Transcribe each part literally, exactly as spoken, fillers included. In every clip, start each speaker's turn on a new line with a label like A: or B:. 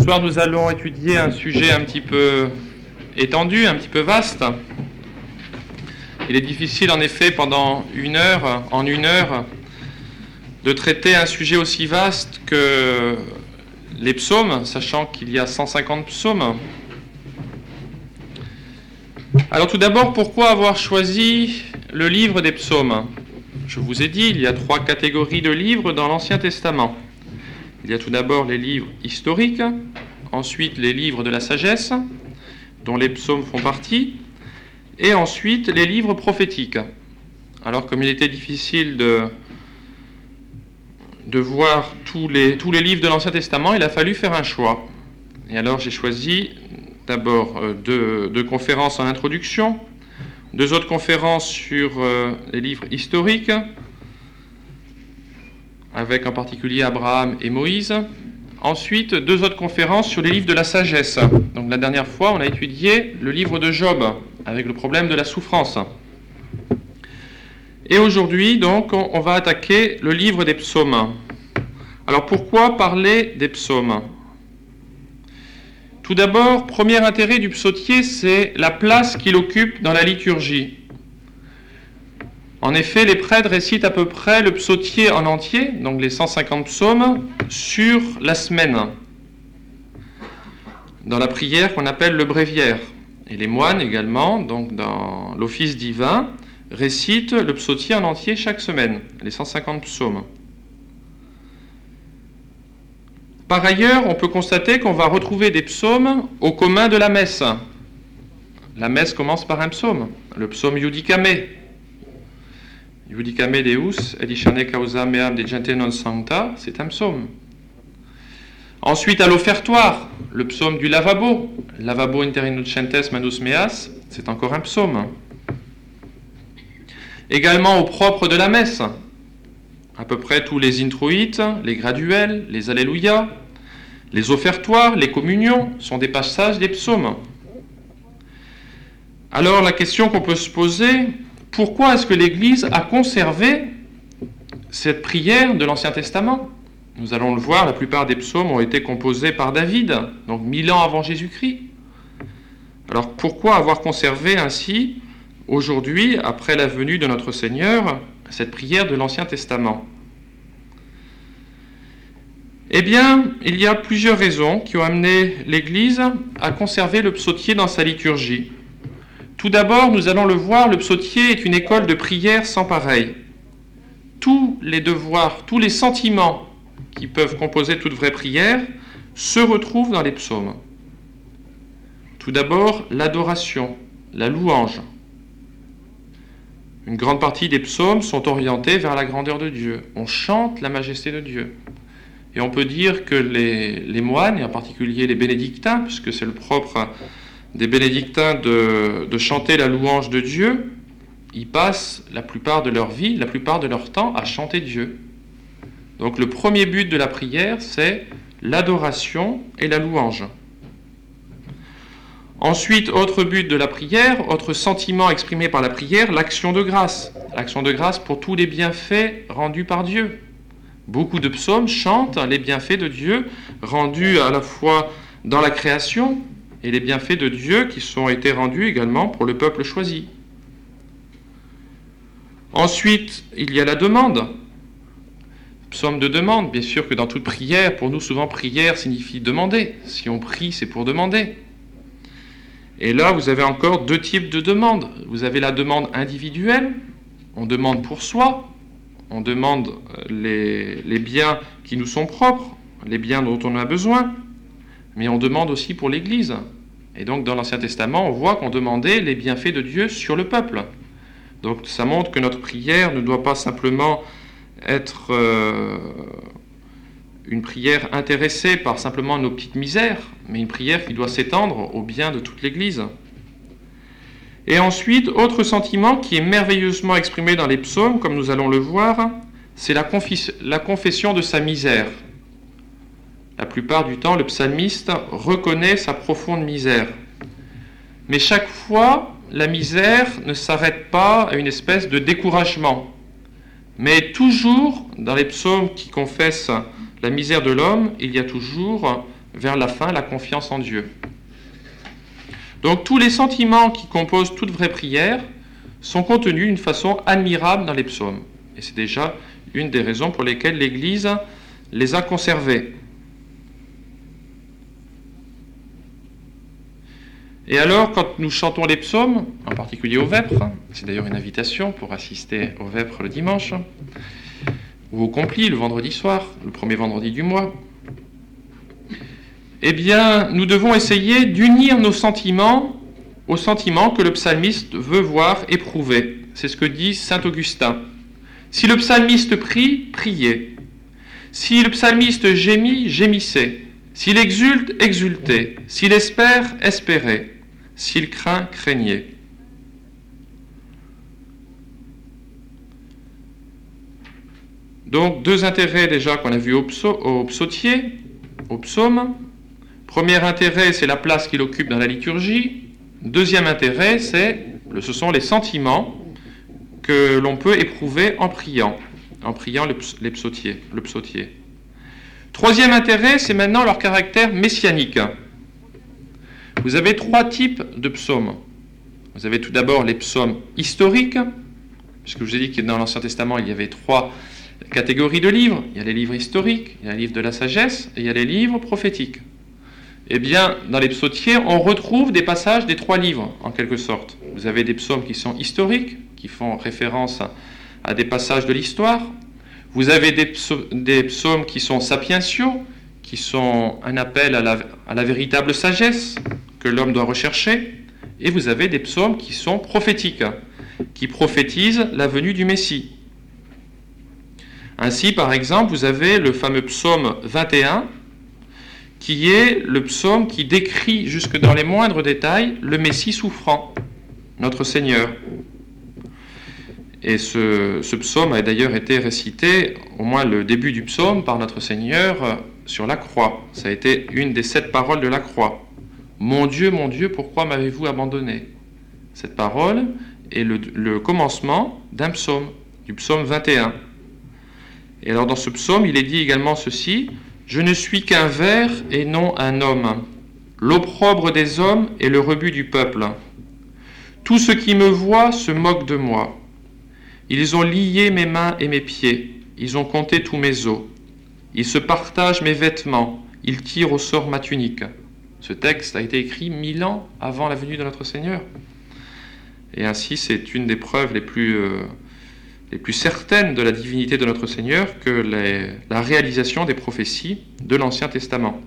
A: soir, nous allons étudier un sujet un petit peu étendu, un petit peu vaste. Il est difficile, en effet, pendant une heure, en une heure, de traiter un sujet aussi vaste que les psaumes, sachant qu'il y a cent cinquante psaumes. Alors tout d'abord, pourquoi avoir choisi le livre des psaumes ? Je vous ai dit, il y a trois catégories de livres dans l'Ancien Testament. Il y a tout d'abord les livres historiques, ensuite les livres de la sagesse, dont les psaumes font partie, et ensuite les livres prophétiques. Alors comme il était difficile de, de voir tous les, tous les livres de l'Ancien Testament, il a fallu faire un choix. Et alors j'ai choisi d'abord deux, deux conférences en introduction, deux autres conférences sur euh, les livres historiques, avec en particulier Abraham et Moïse. Ensuite, deux autres conférences sur les livres de la sagesse. Donc la dernière fois, on a étudié le livre de Job, avec le problème de la souffrance. Et aujourd'hui, donc, on va attaquer le livre des psaumes. Alors pourquoi parler des psaumes ? Tout d'abord, premier intérêt du psautier, c'est la place qu'il occupe dans la liturgie. En effet, les prêtres récitent à peu près le psautier en entier, donc les cent cinquante psaumes, sur la semaine, dans la prière qu'on appelle le bréviaire. Et les moines également, donc dans l'office divin, récitent le psautier en entier chaque semaine, les cent cinquante psaumes. Par ailleurs, on peut constater qu'on va retrouver des psaumes au commun de la messe. La messe commence par un psaume, le psaume Iudicame. Iudicame Deus, edicane causa meam de gente non sancta, c'est un psaume. Ensuite, à l'offertoire, le psaume du lavabo, lavabo inter innocentes manus meas, c'est encore un psaume. Également au propre de la messe, à peu près tous les introïtes, les graduels, les alléluia, les offertoires, les communions sont des passages des psaumes. Alors la question qu'on peut se poser, pourquoi est-ce que l'Église a conservé cette prière de l'Ancien Testament ? Nous allons le voir, la plupart des psaumes ont été composés par David, donc mille ans avant Jésus-Christ. Alors pourquoi avoir conservé ainsi, aujourd'hui, après la venue de notre Seigneur, cette prière de l'Ancien Testament ? Eh bien, il y a plusieurs raisons qui ont amené l'Église à conserver le psautier dans sa liturgie. Tout d'abord, nous allons le voir, le psautier est une école de prière sans pareil. Tous les devoirs, tous les sentiments qui peuvent composer toute vraie prière se retrouvent dans les psaumes. Tout d'abord, l'adoration, la louange. Une grande partie des psaumes sont orientés vers la grandeur de Dieu. On chante la majesté de Dieu. Et on peut dire que les, les moines, et en particulier les bénédictins, puisque c'est le propre des bénédictins de, de chanter la louange de Dieu, ils passent la plupart de leur vie, la plupart de leur temps à chanter Dieu. Donc le premier but de la prière, c'est l'adoration et la louange. Ensuite, autre but de la prière, autre sentiment exprimé par la prière, l'action de grâce. L'action de grâce pour tous les bienfaits rendus par Dieu. Beaucoup de psaumes chantent les bienfaits de Dieu rendus à la fois dans la création et les bienfaits de Dieu qui sont été rendus également pour le peuple choisi. Ensuite, il y a la demande. Psaume de demande, bien sûr que dans toute prière, pour nous souvent prière signifie demander. Si on prie, c'est pour demander. Et là, vous avez encore deux types de demandes. Vous avez la demande individuelle, on demande pour soi, on demande les, les biens qui nous sont propres, les biens dont on a besoin, mais on demande aussi pour l'Église. Et donc dans l'Ancien Testament, on voit qu'on demandait les bienfaits de Dieu sur le peuple. Donc ça montre que notre prière ne doit pas simplement être euh, une prière intéressée par simplement nos petites misères, mais une prière qui doit s'étendre au bien de toute l'Église. Et ensuite, autre sentiment qui est merveilleusement exprimé dans les psaumes, comme nous allons le voir, c'est la, confis- la confession de sa misère. La plupart du temps, le psalmiste reconnaît sa profonde misère. Mais chaque fois, la misère ne s'arrête pas à une espèce de découragement. Mais toujours, dans les psaumes qui confessent la misère de l'homme, il y a toujours vers la fin, la confiance en Dieu. Donc tous les sentiments qui composent toute vraie prière sont contenus d'une façon admirable dans les psaumes. Et c'est déjà une des raisons pour lesquelles l'Église les a conservés. Et alors, quand nous chantons les psaumes, en particulier au vêpres, c'est d'ailleurs une invitation pour assister au vêpres le dimanche, ou au complis le vendredi soir, le premier vendredi du mois, eh bien, nous devons essayer d'unir nos sentiments aux sentiments que le psalmiste veut voir éprouver. C'est ce que dit saint Augustin. Si le psalmiste prie, priez. Si le psalmiste gémit, gémissez. S'il exulte, exultez. S'il espère, espérez. S'il craint, craignez. Donc, deux intérêts déjà qu'on a vus au, psa- au psautier, au psaume. Premier intérêt, c'est la place qu'il occupe dans la liturgie. Deuxième intérêt, c'est, ce sont les sentiments que l'on peut éprouver en priant, en priant le, les psautiers, le psautier. Troisième intérêt, c'est maintenant leur caractère messianique. Vous avez trois types de psaumes. Vous avez tout d'abord les psaumes historiques, puisque je vous ai dit que dans l'Ancien Testament, il y avait trois catégories de livres. Il y a les livres historiques, il y a les livres de la sagesse, et il y a les livres prophétiques. Eh bien, dans les psautiers, on retrouve des passages des trois livres, en quelque sorte. Vous avez des psaumes qui sont historiques, qui font référence à, à des passages de l'histoire. Vous avez des, psaumes, des psaumes qui sont sapientiaux, qui sont un appel à la, à la véritable sagesse que l'homme doit rechercher. Et vous avez des psaumes qui sont prophétiques, qui prophétisent la venue du Messie. Ainsi, par exemple, vous avez le fameux psaume vingt et un, qui est le psaume qui décrit jusque dans les moindres détails le Messie souffrant, notre Seigneur. Et ce, ce psaume a d'ailleurs été récité, au moins le début du psaume, par notre Seigneur sur la croix. Ça a été une des sept paroles de la croix. « Mon Dieu, mon Dieu, pourquoi m'avez-vous abandonné ?» Cette parole est le, le commencement d'un psaume, du psaume vingt et un. Et alors dans ce psaume, il est dit également ceci: « Je ne suis qu'un ver et non un homme, l'opprobre des hommes et le rebut du peuple. Tout ce qui me voit se moque de moi. Ils ont lié mes mains et mes pieds, ils ont compté tous mes os. Ils se partagent mes vêtements, ils tirent au sort ma tunique. » Ce texte a été écrit mille ans avant la venue de notre Seigneur. Et ainsi, c'est une des preuves les plus... Euh, les plus certaines de la divinité de notre Seigneur que les, la réalisation des prophéties de l'Ancien Testament.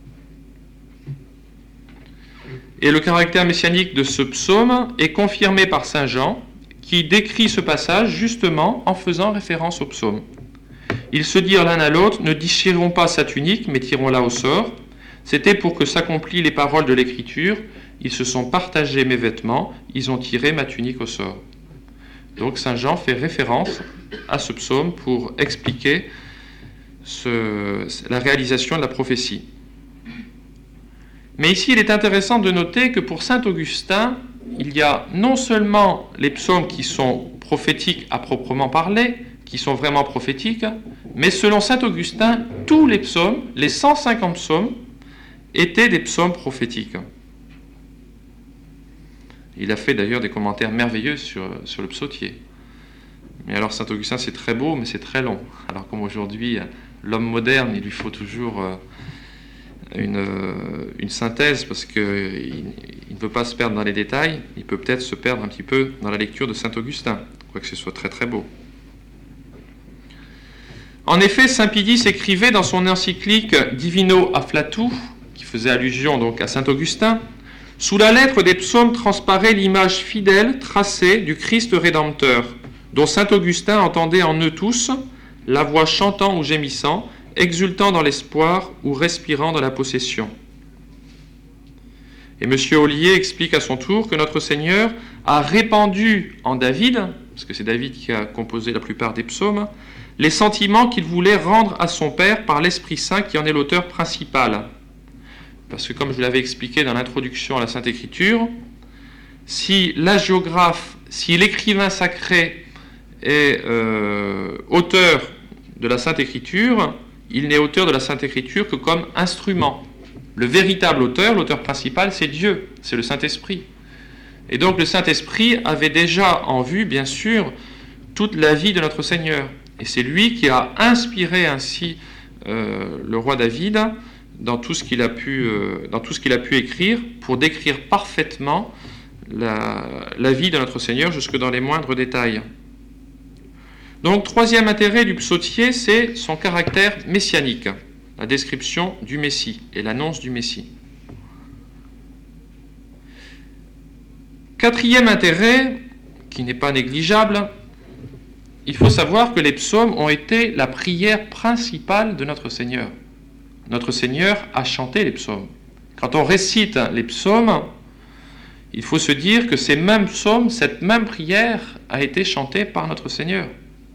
A: Et le caractère messianique de ce psaume est confirmé par saint Jean, qui décrit ce passage justement en faisant référence au psaume. Ils se dirent l'un à l'autre: « Ne déchirons pas sa tunique, mais tirons-la au sort. C'était pour que s'accomplissent les paroles de l'Écriture. Ils se sont partagés mes vêtements, ils ont tiré ma tunique au sort. » Donc saint Jean fait référence à ce psaume pour expliquer ce, la réalisation de la prophétie. Mais ici, il est intéressant de noter que pour saint Augustin, il y a non seulement les psaumes qui sont prophétiques à proprement parler, qui sont vraiment prophétiques, mais selon saint Augustin, tous les psaumes, les cent cinquante psaumes, étaient des psaumes prophétiques. Il a fait d'ailleurs des commentaires merveilleux sur, sur le psautier. Mais alors saint Augustin, c'est très beau, mais c'est très long. Alors comme aujourd'hui, l'homme moderne, il lui faut toujours une, une synthèse, parce qu'il il ne veut pas se perdre dans les détails. Il peut peut-être se perdre un petit peu dans la lecture de saint Augustin, quoique ce soit très très beau. En effet, saint Pidis écrivait dans son encyclique Divino Afflatu, qui faisait allusion donc à saint Augustin: « Sous la lettre des psaumes transparaît l'image fidèle, tracée du Christ Rédempteur, dont saint Augustin entendait en eux tous la voix chantant ou gémissant, exultant dans l'espoir ou respirant dans la possession. » Et M. Ollier explique à son tour que notre Seigneur a répandu en David, parce que c'est David qui a composé la plupart des psaumes, les sentiments qu'il voulait rendre à son Père par l'Esprit Saint qui en est l'auteur principal. Parce que comme je l'avais expliqué dans l'introduction à la Sainte Écriture, si l'hagiographe, si l'écrivain sacré est euh, auteur de la Sainte Écriture, il n'est auteur de la Sainte Écriture que comme instrument. Le véritable auteur, l'auteur principal, c'est Dieu, c'est le Saint-Esprit. Et donc le Saint-Esprit avait déjà en vue, bien sûr, toute la vie de notre Seigneur. Et c'est lui qui a inspiré ainsi euh, le roi David dans tout ce qu'il a pu, euh, dans tout ce qu'il a pu écrire pour décrire parfaitement la, la vie de notre Seigneur jusque dans les moindres détails. Donc, troisième intérêt du psautier, c'est son caractère messianique, la description du Messie et l'annonce du Messie. Quatrième intérêt, qui n'est pas négligeable, il faut savoir que les psaumes ont été la prière principale de notre Seigneur. Notre Seigneur a chanté les psaumes. Quand on récite les psaumes, il faut se dire que ces mêmes psaumes, cette même prière a été chantée par notre Seigneur.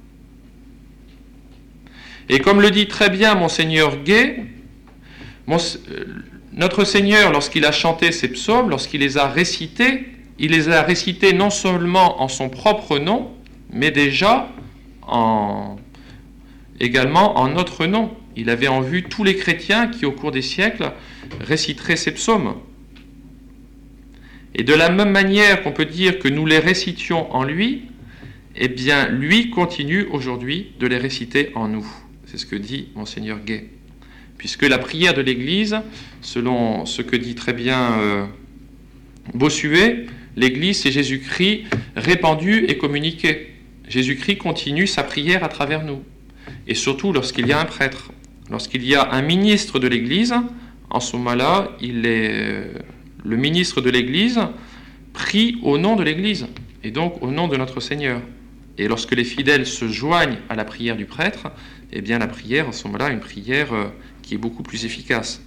A: Et comme le dit très bien Monseigneur Gay, mon, notre Seigneur, lorsqu'il a chanté ces psaumes, lorsqu'il les a récités, il les a récités non seulement en son propre nom, mais déjà en, également en notre nom. Il avait en vue tous les chrétiens qui, au cours des siècles, réciteraient ces psaumes. Et de la même manière qu'on peut dire que nous les récitions en lui, eh bien, lui continue aujourd'hui de les réciter en nous. C'est ce que dit Monseigneur Gay. Puisque la prière de l'Église, selon ce que dit très bien euh, Bossuet, l'Église, c'est Jésus-Christ répandu et communiqué. Jésus-Christ continue sa prière à travers nous. Et surtout lorsqu'il y a un prêtre. Lorsqu'il y a un ministre de l'Église, en ce moment-là, il est, le ministre de l'Église prie au nom de l'Église, et donc au nom de notre Seigneur. Et lorsque les fidèles se joignent à la prière du prêtre, eh bien la prière, à ce moment-là, une prière qui est beaucoup plus efficace.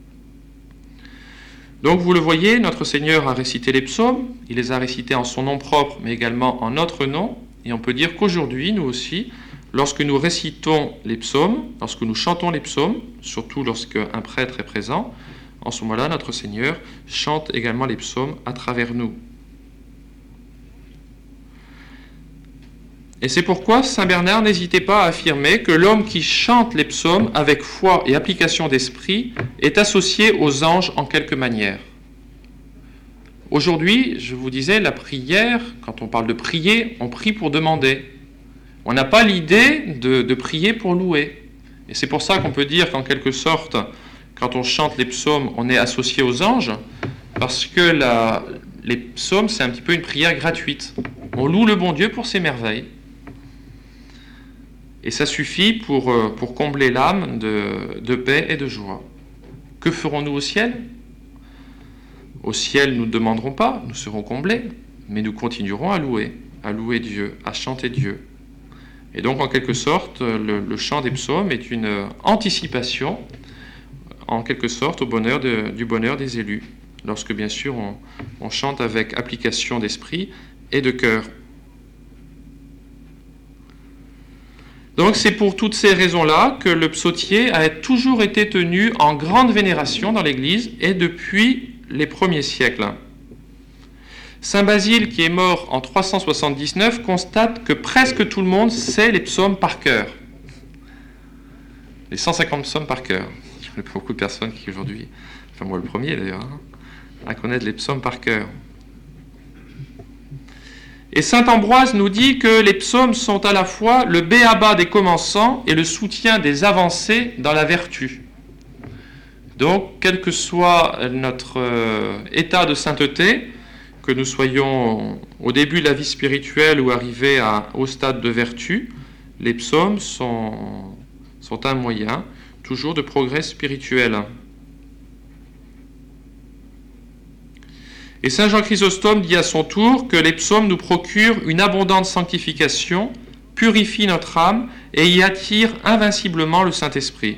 A: Donc vous le voyez, notre Seigneur a récité les psaumes, il les a récités en son nom propre, mais également en notre nom, et on peut dire qu'aujourd'hui, nous aussi, lorsque nous récitons les psaumes, lorsque nous chantons les psaumes, surtout lorsque un prêtre est présent, en ce moment-là, notre Seigneur chante également les psaumes à travers nous. Et c'est pourquoi saint Bernard n'hésitait pas à affirmer que l'homme qui chante les psaumes avec foi et application d'esprit est associé aux anges en quelque manière. Aujourd'hui, je vous disais, la prière, quand on parle de prier, on prie pour demander. On n'a pas l'idée de, de prier pour louer. Et c'est pour ça qu'on peut dire qu'en quelque sorte, quand on chante les psaumes, on est associé aux anges, parce que la, les psaumes, c'est un petit peu une prière gratuite. On loue le bon Dieu pour ses merveilles. Et ça suffit pour, pour combler l'âme de, de paix et de joie. Que ferons-nous au ciel ? Au ciel, nous ne demanderons pas, nous serons comblés, mais nous continuerons à louer, à louer Dieu, à chanter Dieu. Et donc, en quelque sorte, le, le chant des psaumes est une anticipation, en quelque sorte, au bonheur de, du bonheur des élus, lorsque, bien sûr, on, on chante avec application d'esprit et de cœur. Donc c'est pour toutes ces raisons-là que le psautier a toujours été tenu en grande vénération dans l'Église et depuis les premiers siècles. Saint Basile, qui est mort en trois cent soixante-dix-neuf, constate que presque tout le monde sait les psaumes par cœur. Les cent cinquante psaumes par cœur. Il y a beaucoup de personnes qui aujourd'hui, enfin moi le premier d'ailleurs, hein, à connaître les psaumes par cœur. Et saint Ambroise nous dit que les psaumes sont à la fois le b.a.-ba des commençants et le soutien des avancés dans la vertu. Donc, quel que soit notre euh, état de sainteté, que nous soyons au début de la vie spirituelle ou arrivés à, au stade de vertu, les psaumes sont, sont un moyen toujours de progrès spirituel. Et saint Jean Chrysostome dit à son tour que les psaumes nous procurent une abondante sanctification, purifient notre âme et y attirent invinciblement le Saint-Esprit.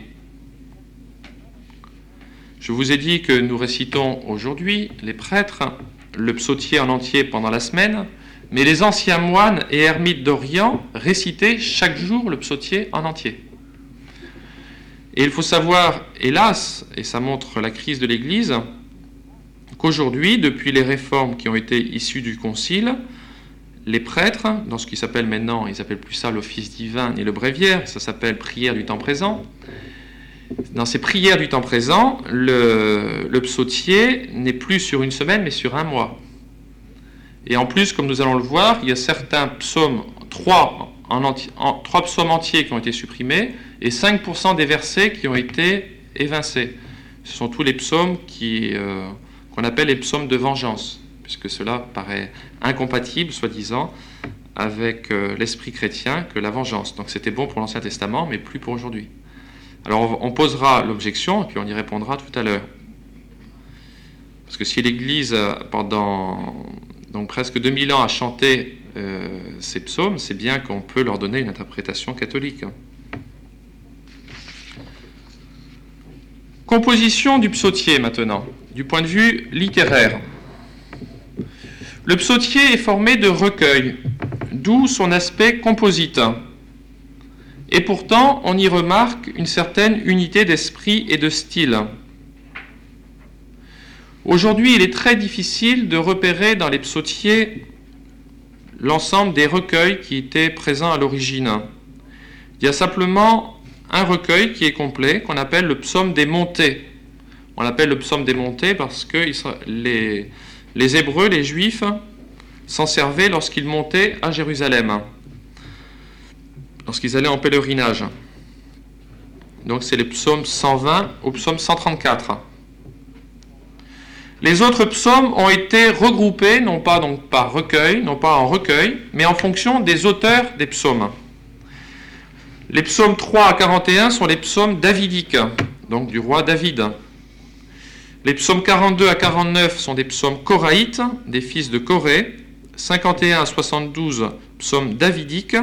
A: Je vous ai dit que nous récitons aujourd'hui, les prêtres, le psautier en entier pendant la semaine, mais les anciens moines et ermites d'Orient récitaient chaque jour le psautier en entier. Et il faut savoir, hélas, et ça montre la crise de l'Église, qu'aujourd'hui, depuis les réformes qui ont été issues du Concile, les prêtres, dans ce qui s'appelle maintenant, ils n'appellent plus ça l'office divin ni le bréviaire, ça s'appelle prière du temps présent, Dans ces prières du temps présent, le, le psautier n'est plus sur une semaine, mais sur un mois. Et en plus, comme nous allons le voir, il y a certains psaumes, trois, en enti, en, trois psaumes entiers qui ont été supprimés, et cinq pour cent des versets qui ont été évincés. Ce sont tous les psaumes qui, euh, qu'on appelle les psaumes de vengeance, puisque cela paraît incompatible, soi-disant, avec euh, l'esprit chrétien que la vengeance. Donc c'était bon pour l'Ancien Testament, mais plus pour aujourd'hui. Alors on posera l'objection, et puis on y répondra tout à l'heure. Parce que si l'Église, pendant donc, presque deux mille ans, a chanté euh, ces psaumes, c'est bien qu'on peut leur donner une interprétation catholique. Composition du psautier maintenant, du point de vue littéraire. Le psautier est formé de recueils, d'où son aspect composite. Et pourtant, on y remarque une certaine unité d'esprit et de style. Aujourd'hui, il est très difficile de repérer dans les psautiers l'ensemble des recueils qui étaient présents à l'origine. Il y a simplement un recueil qui est complet, qu'on appelle le psaume des montées. On l'appelle le psaume des montées parce que les, les Hébreux, les Juifs, s'en servaient lorsqu'ils montaient à Jérusalem, lorsqu'ils allaient en pèlerinage. Donc c'est les psaumes cent vingt au psaume cent trente-quatre. Les autres psaumes ont été regroupés, non pas donc par recueil, non pas en recueil, mais en fonction des auteurs des psaumes. Les psaumes trois à quarante et un sont les psaumes davidiques, donc du roi David. Les psaumes quarante-deux à quarante-neuf sont des psaumes coraïtes, des fils de Corée. cinquante et un à soixante-douze, psaumes davidiques.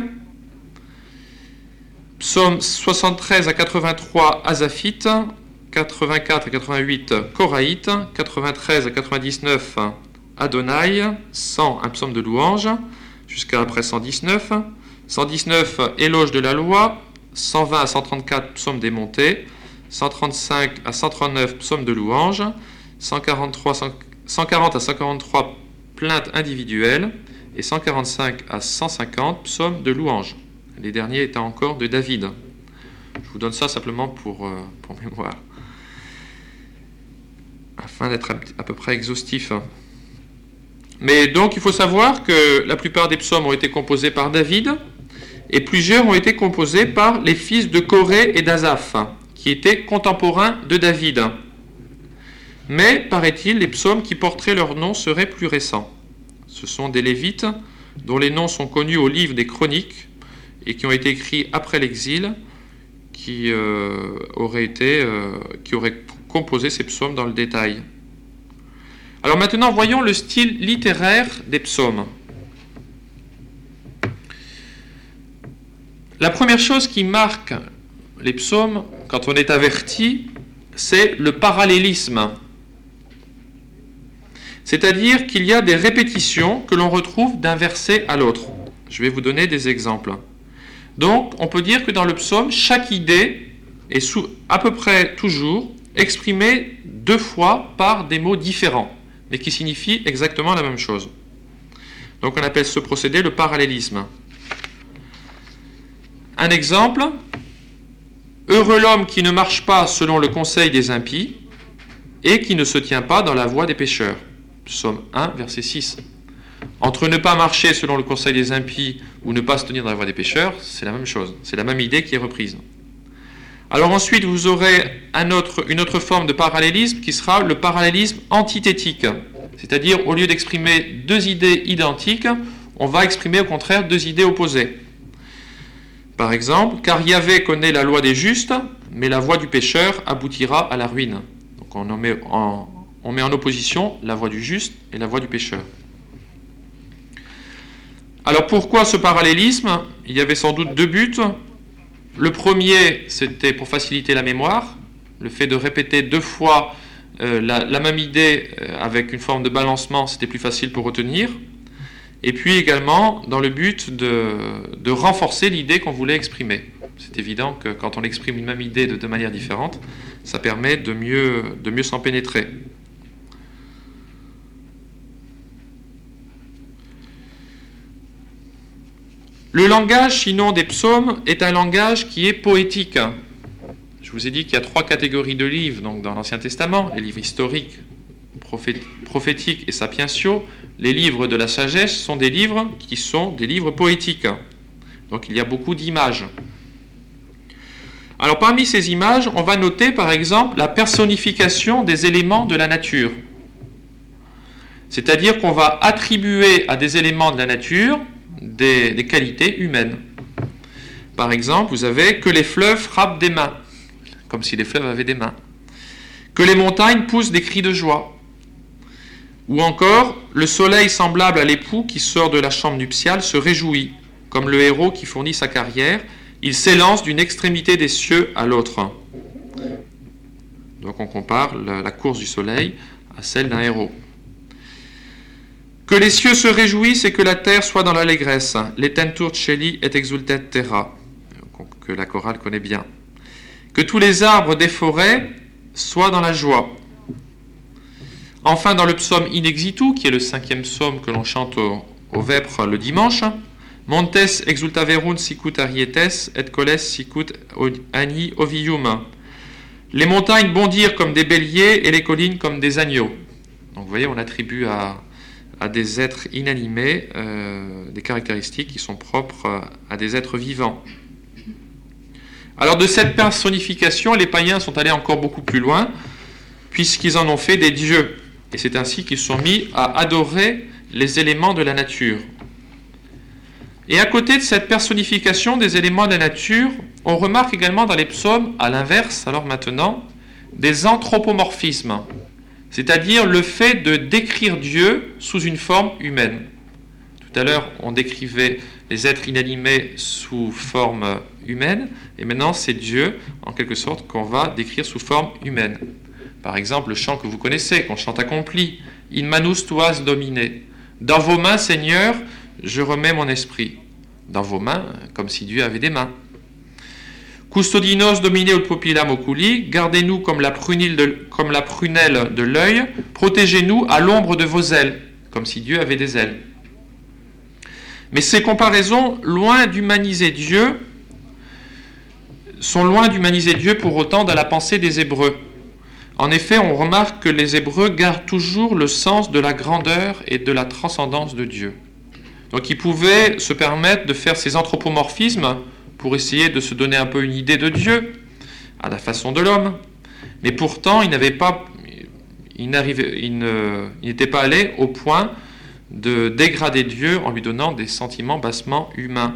A: Psaumes soixante-treize à quatre-vingt-trois, asaphites. quatre-vingt-quatre à quatre-vingt-huit, coraïtes. quatre-vingt-treize à quatre-vingt-dix-neuf, Adonai. cent, un psaume de louange, jusqu'à après cent dix-neuf. cent dix-neuf, éloge de la loi. cent vingt à cent trente-quatre, psaume des montées. cent trente-cinq à cent trente-neuf, psaume de louange. cent quarante-trois, cent quarante à cent quarante-trois, plainte individuelle. Et cent quarante-cinq à cent cinquante, psaume de louange. Les derniers étant encore de David. Je vous donne ça simplement pour, euh, pour mémoire, afin d'être à peu près exhaustif. Mais donc il faut savoir que la plupart des psaumes ont été composés par David, et plusieurs ont été composés par les fils de Corée et d'Asaph, qui étaient contemporains de David. Mais, paraît-il, les psaumes qui porteraient leur nom seraient plus récents. Ce sont des Lévites, dont les noms sont connus au livre des Chroniques, et qui ont été écrits après l'exil, qui euh, auraient été, euh, qui auraient composé ces psaumes dans le détail. Alors maintenant, voyons le style littéraire des psaumes. La première chose qui marque les psaumes, quand on est averti, c'est le parallélisme. C'est-à-dire qu'il y a des répétitions que l'on retrouve d'un verset à l'autre. Je vais vous donner des exemples. Donc, on peut dire que dans le psaume, chaque idée est sous, à peu près toujours exprimée deux fois par des mots différents, mais qui signifient exactement la même chose. Donc, on appelle ce procédé le parallélisme. Un exemple, « Heureux l'homme qui ne marche pas selon le conseil des impies et qui ne se tient pas dans la voie des pécheurs. » Psaume un, verset six. Entre ne pas marcher selon le conseil des impies ou ne pas se tenir dans la voie des pécheurs, c'est la même chose. C'est la même idée qui est reprise. Alors ensuite, vous aurez un autre, une autre forme de parallélisme qui sera le parallélisme antithétique. C'est-à-dire, au lieu d'exprimer deux idées identiques, on va exprimer au contraire deux idées opposées. Par exemple, car Yahvé connaît la loi des justes, mais la voie du pécheur aboutira à la ruine. Donc on, en met, en, on met en opposition la voie du juste et la voie du pécheur. Alors pourquoi ce parallélisme ? Il y avait sans doute deux buts. Le premier, c'était pour faciliter la mémoire, le fait de répéter deux fois euh, la, la même idée euh, avec une forme de balancement, c'était plus facile pour retenir. Et puis également dans le but de, de renforcer l'idée qu'on voulait exprimer. C'est évident que quand on exprime une même idée de deux manières différentes, ça permet de mieux, de mieux s'en pénétrer. Le langage, sinon, des psaumes est un langage qui est poétique. Je vous ai dit qu'il y a trois catégories de livres donc, dans l'Ancien Testament, les livres historiques, prophétiques et sapientiaux. Les livres de la sagesse sont des livres qui sont des livres poétiques. Donc il y a beaucoup d'images. Alors parmi ces images, on va noter par exemple la personnification des éléments de la nature. C'est-à-dire qu'on va attribuer à des éléments de la nature des, des qualités humaines. Par exemple, vous avez que les fleuves frappent des mains, comme si les fleuves avaient des mains. Que les montagnes poussent des cris de joie. Ou encore, le soleil semblable à l'époux qui sort de la chambre nuptiale se réjouit, comme le héros qui fournit sa carrière, il s'élance d'une extrémité des cieux à l'autre. Donc on compare la, la course du soleil à celle d'un héros. Que les cieux se réjouissent et que la terre soit dans l'allégresse. L'etentur celi et exultet terra, que la chorale connaît bien. Que tous les arbres des forêts soient dans la joie. Enfin, dans le psaume In Exitu, qui est le cinquième psaume que l'on chante au, au Vêpres le dimanche, Montes exultaverunt sicut arietes et coles sicut ani ovium. Les montagnes bondirent comme des béliers et les collines comme des agneaux. Donc vous voyez, on attribue à, à des êtres inanimés euh, des caractéristiques qui sont propres à des êtres vivants. Alors de cette personnification, les païens sont allés encore beaucoup plus loin, puisqu'ils en ont fait des dieux. Et c'est ainsi qu'ils sont mis à adorer les éléments de la nature. Et à côté de cette personnification des éléments de la nature, on remarque également dans les psaumes, à l'inverse, alors maintenant, des anthropomorphismes, c'est-à-dire le fait de décrire Dieu sous une forme humaine. Tout à l'heure, on décrivait les êtres inanimés sous forme humaine, et maintenant c'est Dieu, en quelque sorte, qu'on va décrire sous forme humaine. Par exemple, le chant que vous connaissez, qu'on chante accompli, « In manus tuas domine ». Dans vos mains, Seigneur, je remets mon esprit. Dans vos mains, comme si Dieu avait des mains. Custodinos domine ut pupillam oculi, gardez-nous comme la prunelle de, comme la prunelle de l'œil, protégez-nous à l'ombre de vos ailes, comme si Dieu avait des ailes. Mais ces comparaisons, loin d'humaniser Dieu, sont loin d'humaniser Dieu pour autant dans la pensée des Hébreux. En effet, on remarque que les Hébreux gardent toujours le sens de la grandeur et de la transcendance de Dieu. Donc ils pouvaient se permettre de faire ces anthropomorphismes pour essayer de se donner un peu une idée de Dieu, à la façon de l'homme. Mais pourtant, ils n'avaient pas, ils n'arrivaient, ils ne, ils n'étaient pas allés au point de dégrader Dieu en lui donnant des sentiments bassement humains.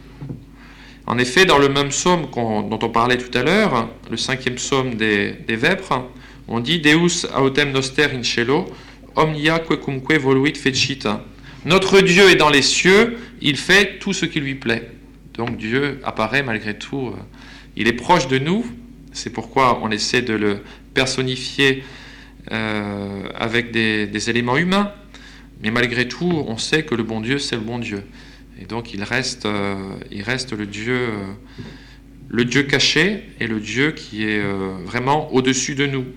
A: En effet, dans le même psaume qu'on, dont on parlait tout à l'heure, le cinquième psaume des, des Vêpres, on dit « Deus autem noster in cielo, omnia quecumque voluit fecit ». Notre Dieu est dans les cieux, il fait tout ce qui lui plaît. Donc Dieu apparaît malgré tout, euh, il est proche de nous, c'est pourquoi on essaie de le personnifier euh, avec des, des éléments humains, mais malgré tout, on sait que le bon Dieu, c'est le bon Dieu. Et donc il reste, euh, il reste le Dieu, euh, le Dieu caché et le Dieu qui est euh, vraiment au-dessus de nous.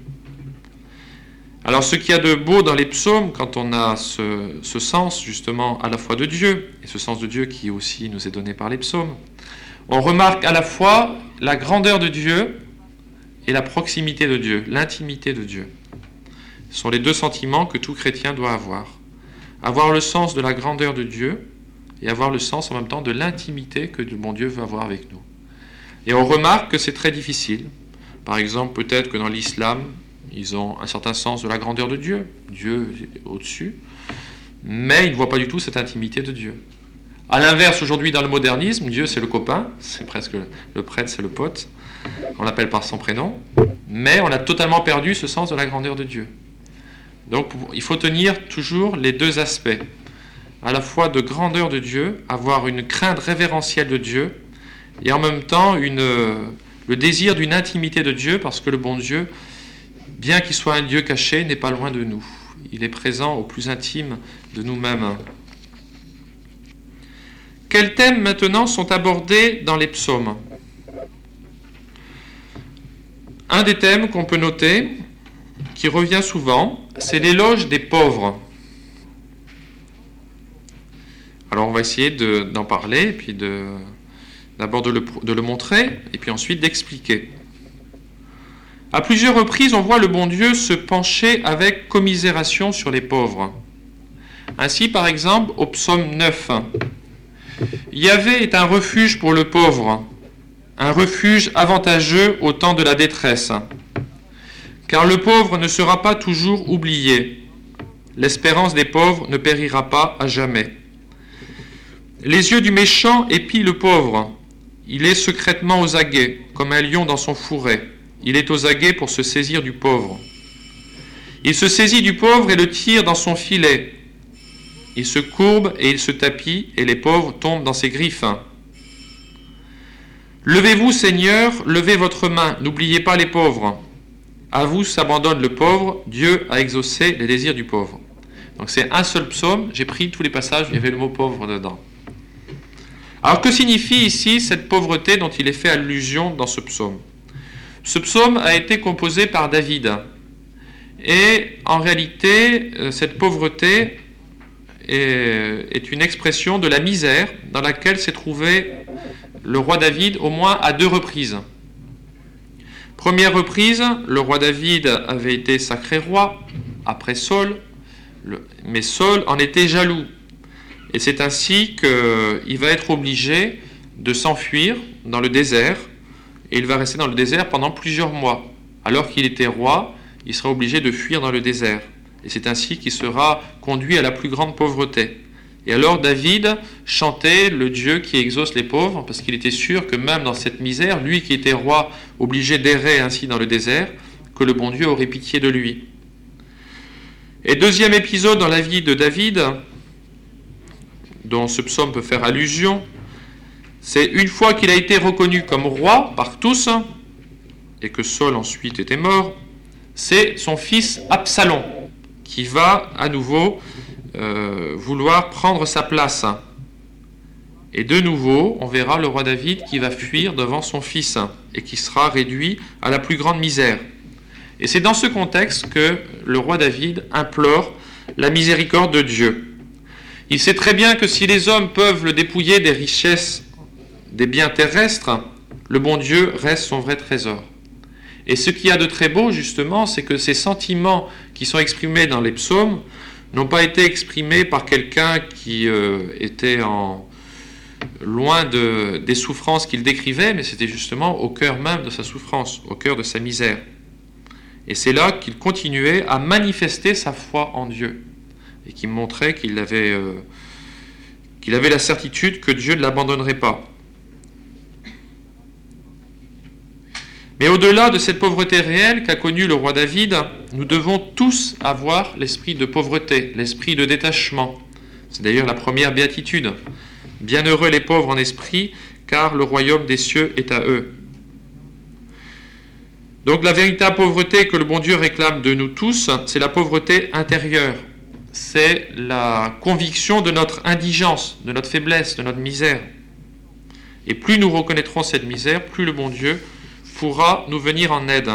A: Alors ce qu'il y a de beau dans les psaumes, quand on a ce, ce sens justement à la fois de Dieu, et ce sens de Dieu qui aussi nous est donné par les psaumes, on remarque à la fois la grandeur de Dieu et la proximité de Dieu, l'intimité de Dieu. Ce sont les deux sentiments que tout chrétien doit avoir. Avoir le sens de la grandeur de Dieu et avoir le sens en même temps de l'intimité que le bon Dieu veut avoir avec nous. Et on remarque que c'est très difficile. Par exemple, peut-être que dans l'islam, ils ont un certain sens de la grandeur de Dieu. Dieu est au-dessus. Mais ils ne voient pas du tout cette intimité de Dieu. À l'inverse, aujourd'hui, dans le modernisme, Dieu, c'est le copain. C'est presque le prêtre, c'est le pote. On l'appelle par son prénom. Mais on a totalement perdu ce sens de la grandeur de Dieu. Donc, il faut tenir toujours les deux aspects. À la fois de grandeur de Dieu, avoir une crainte révérentielle de Dieu, et en même temps, une, le désir d'une intimité de Dieu, parce que le bon Dieu, bien qu'il soit un Dieu caché, n'est pas loin de nous. Il est présent au plus intime de nous-mêmes. Quels thèmes maintenant sont abordés dans les psaumes ? Un des thèmes qu'on peut noter, qui revient souvent, c'est l'éloge des pauvres. Alors on va essayer de, d'en parler, et puis de, d'abord de le, de le montrer, et puis ensuite d'expliquer. À plusieurs reprises, on voit le bon Dieu se pencher avec commisération sur les pauvres. Ainsi, par exemple, au psaume neuf, « Yahvé est un refuge pour le pauvre, un refuge avantageux au temps de la détresse. Car le pauvre ne sera pas toujours oublié. L'espérance des pauvres ne périra pas à jamais. Les yeux du méchant épient le pauvre. Il est secrètement aux aguets, comme un lion dans son fourré. Il est aux aguets pour se saisir du pauvre. Il se saisit du pauvre et le tire dans son filet. Il se courbe et il se tapit, et les pauvres tombent dans ses griffes. Levez-vous, Seigneur, levez votre main, n'oubliez pas les pauvres. À vous s'abandonne le pauvre, Dieu a exaucé les désirs du pauvre. » Donc c'est un seul psaume, j'ai pris tous les passages où il y avait le mot pauvre dedans. Alors que signifie ici cette pauvreté dont il est fait allusion dans ce psaume ? Ce psaume a été composé par David. Et en réalité, cette pauvreté est, est une expression de la misère dans laquelle s'est trouvé le roi David au moins à deux reprises. Première reprise, le roi David avait été sacré roi après Saul, mais Saul en était jaloux. Et c'est ainsi qu'il va être obligé de s'enfuir dans le désert, et il va rester dans le désert pendant plusieurs mois. Alors qu'il était roi, il sera obligé de fuir dans le désert. Et c'est ainsi qu'il sera conduit à la plus grande pauvreté. Et alors David chantait le Dieu qui exauce les pauvres, parce qu'il était sûr que même dans cette misère, lui qui était roi, obligé d'errer ainsi dans le désert, que le bon Dieu aurait pitié de lui. Et deuxième épisode dans la vie de David, dont ce psaume peut faire allusion, c'est une fois qu'il a été reconnu comme roi par tous, et que Saul ensuite était mort, c'est son fils Absalom qui va à nouveau euh, vouloir prendre sa place. Et de nouveau, on verra le roi David qui va fuir devant son fils et qui sera réduit à la plus grande misère. Et c'est dans ce contexte que le roi David implore la miséricorde de Dieu. Il sait très bien que si les hommes peuvent le dépouiller des richesses, des biens terrestres, le bon Dieu reste son vrai trésor. Et ce qu'il y a de très beau, justement, c'est que ces sentiments qui sont exprimés dans les psaumes n'ont pas été exprimés par quelqu'un qui euh, était en, loin de, des souffrances qu'il décrivait, mais c'était justement au cœur même de sa souffrance, au cœur de sa misère. Et c'est là qu'il continuait à manifester sa foi en Dieu, et qui montrait qu'il avait, euh, qu'il avait la certitude que Dieu ne l'abandonnerait pas. Mais au-delà de cette pauvreté réelle qu'a connue le roi David, nous devons tous avoir l'esprit de pauvreté, l'esprit de détachement. C'est d'ailleurs la première béatitude. Bienheureux les pauvres en esprit, car le royaume des cieux est à eux. Donc la véritable pauvreté que le bon Dieu réclame de nous tous, c'est la pauvreté intérieure. C'est la conviction de notre indigence, de notre faiblesse, de notre misère. Et plus nous reconnaîtrons cette misère, plus le bon Dieu pourra nous venir en aide.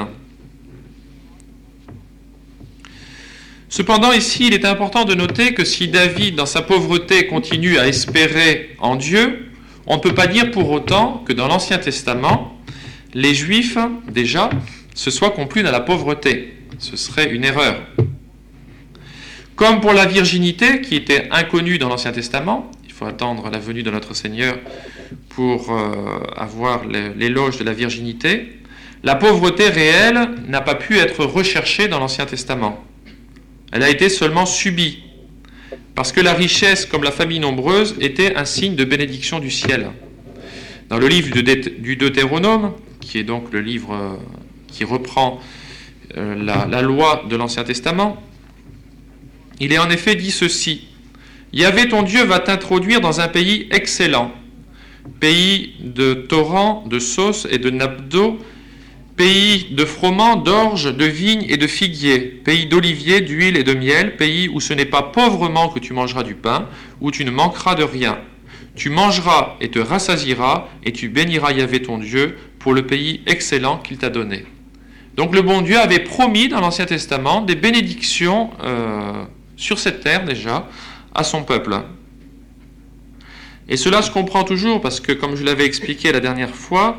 A: Cependant, ici, il est important de noter que si David, dans sa pauvreté, continue à espérer en Dieu, on ne peut pas dire pour autant que dans l'Ancien Testament, les Juifs, déjà, se soient complus dans la pauvreté. Ce serait une erreur. Comme pour la virginité, qui était inconnue dans l'Ancien Testament, il faut attendre la venue de notre Seigneur pour euh, avoir l'éloge de la virginité, la pauvreté réelle n'a pas pu être recherchée dans l'Ancien Testament. Elle a été seulement subie, parce que la richesse, comme la famille nombreuse, était un signe de bénédiction du ciel. Dans le livre du Deutéronome, qui est donc le livre euh, qui reprend euh, la, la loi de l'Ancien Testament, il est en effet dit ceci: « Yahvé ton Dieu va t'introduire dans un pays excellent, pays de torrents, de sauces et de nappes d'eau, pays de froment, d'orge, de vignes et de figuiers, pays d'oliviers, d'huile et de miel, pays où ce n'est pas pauvrement que tu mangeras du pain, où tu ne manqueras de rien. Tu mangeras et te rassasieras, et tu béniras Yahvé ton Dieu pour le pays excellent qu'il t'a donné. » Donc le bon Dieu avait promis dans l'Ancien Testament des bénédictions euh, sur cette terre déjà à son peuple. Et cela se comprend toujours parce que, comme je l'avais expliqué la dernière fois,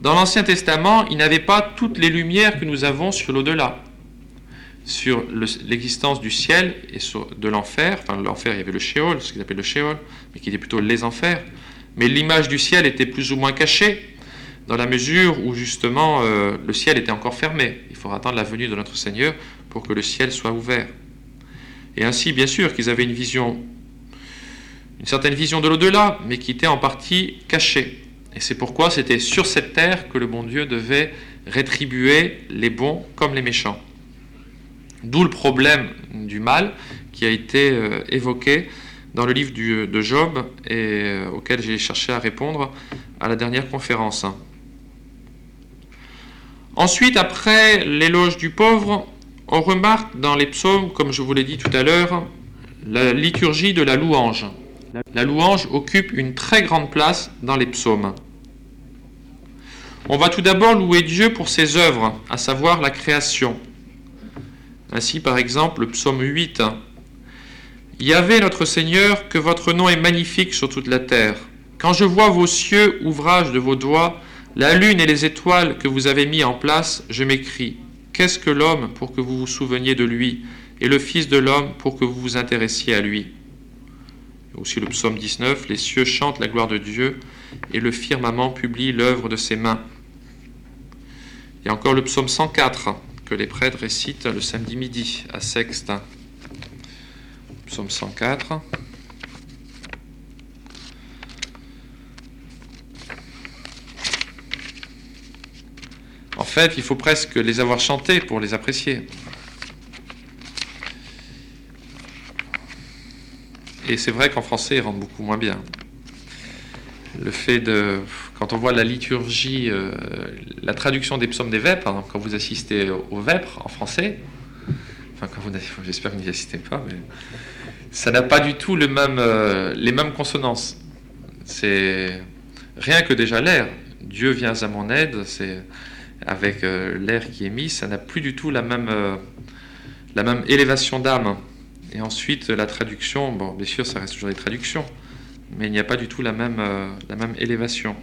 A: Dans l'Ancien Testament, il n'avait pas toutes les lumières que nous avons sur l'au-delà, sur le, l'existence du ciel et sur, de l'enfer. Enfin, l'enfer, il y avait le Sheol, ce qu'ils appellent le Sheol, mais qui était plutôt les enfers. Mais l'image du ciel était plus ou moins cachée, dans la mesure où justement euh, le ciel était encore fermé. Il faudra attendre la venue de notre Seigneur pour que le ciel soit ouvert. Et ainsi, bien sûr, qu'ils avaient une vision, une certaine vision de l'au-delà, mais qui était en partie cachée. Et c'est pourquoi c'était sur cette terre que le bon Dieu devait rétribuer les bons comme les méchants. D'où le problème du mal qui a été euh, évoqué dans le livre du, de Job et euh, auquel j'ai cherché à répondre à la dernière conférence. Ensuite, après l'éloge du pauvre, on remarque dans les psaumes, comme je vous l'ai dit tout à l'heure, la liturgie de la louange. La louange occupe une très grande place dans les psaumes. On va tout d'abord louer Dieu pour ses œuvres, à savoir la création. Ainsi, par exemple, le psaume huit. « Yahvé, notre Seigneur, que votre nom est magnifique sur toute la terre. Quand je vois vos cieux, ouvrage de vos doigts, la lune et les étoiles que vous avez mis en place, je m'écrie. Qu'est-ce que l'homme pour que vous vous souveniez de lui, et le Fils de l'homme pour que vous vous intéressiez à lui ?» Aussi le psaume dix-neuf, « Les cieux chantent la gloire de Dieu, et le firmament publie l'œuvre de ses mains. » Il y a encore le psaume cent quatre, que les prêtres récitent le samedi midi à Sexte. Psaume cent quatre. En fait, il faut presque les avoir chantés pour les apprécier. Et c'est vrai qu'en français, ils rendent beaucoup moins bien. Le fait de... Quand on voit la liturgie, euh, la traduction des psaumes des vêpres, hein, quand vous assistez aux vêpres en français, enfin, quand vous, j'espère que vous n'y assistez pas, mais ça n'a pas du tout le même, euh, les mêmes consonances. C'est rien que déjà l'air. Dieu vient à mon aide, c'est avec euh, l'air qui est mis, ça n'a plus du tout la même, euh, la même élévation d'âme. Et ensuite, la traduction, bon, bien sûr, ça reste toujours des traductions, mais il n'y a pas du tout la même, euh, la même élévation.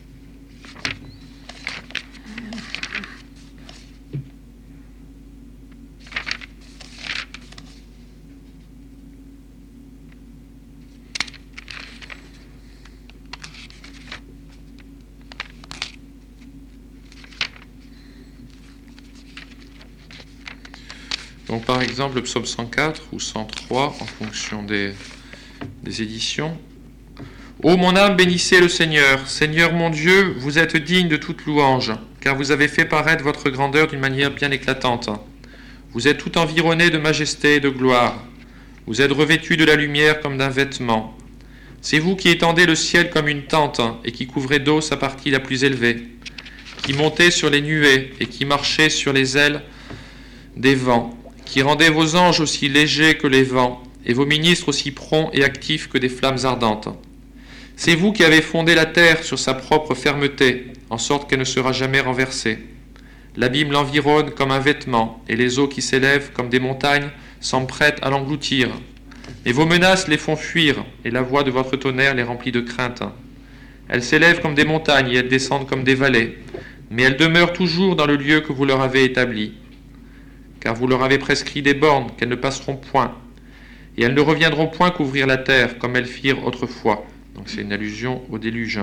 A: Donc, par exemple, le psaume cent quatre ou cent trois, en fonction des, des éditions. « Ô mon âme, bénissez le Seigneur. Seigneur mon Dieu, vous êtes digne de toute louange, car vous avez fait paraître votre grandeur d'une manière bien éclatante. Vous êtes tout environné de majesté et de gloire. Vous êtes revêtu de la lumière comme d'un vêtement. C'est vous qui étendez le ciel comme une tente et qui couvrez d'eau sa partie la plus élevée, qui montez sur les nuées et qui marchez sur les ailes des vents, qui rendez vos anges aussi légers que les vents, et vos ministres aussi prompts et actifs que des flammes ardentes. C'est vous qui avez fondé la terre sur sa propre fermeté, en sorte qu'elle ne sera jamais renversée. L'abîme l'environne comme un vêtement, et les eaux qui s'élèvent comme des montagnes semblent prêtes à l'engloutir. Mais vos menaces les font fuir, et la voix de votre tonnerre les remplit de crainte. Elles s'élèvent comme des montagnes, et elles descendent comme des vallées, mais elles demeurent toujours dans le lieu que vous leur avez établi. Car vous leur avez prescrit des bornes qu'elles ne passeront point, et elles ne reviendront point couvrir la terre comme elles firent autrefois. Donc c'est une allusion au déluge.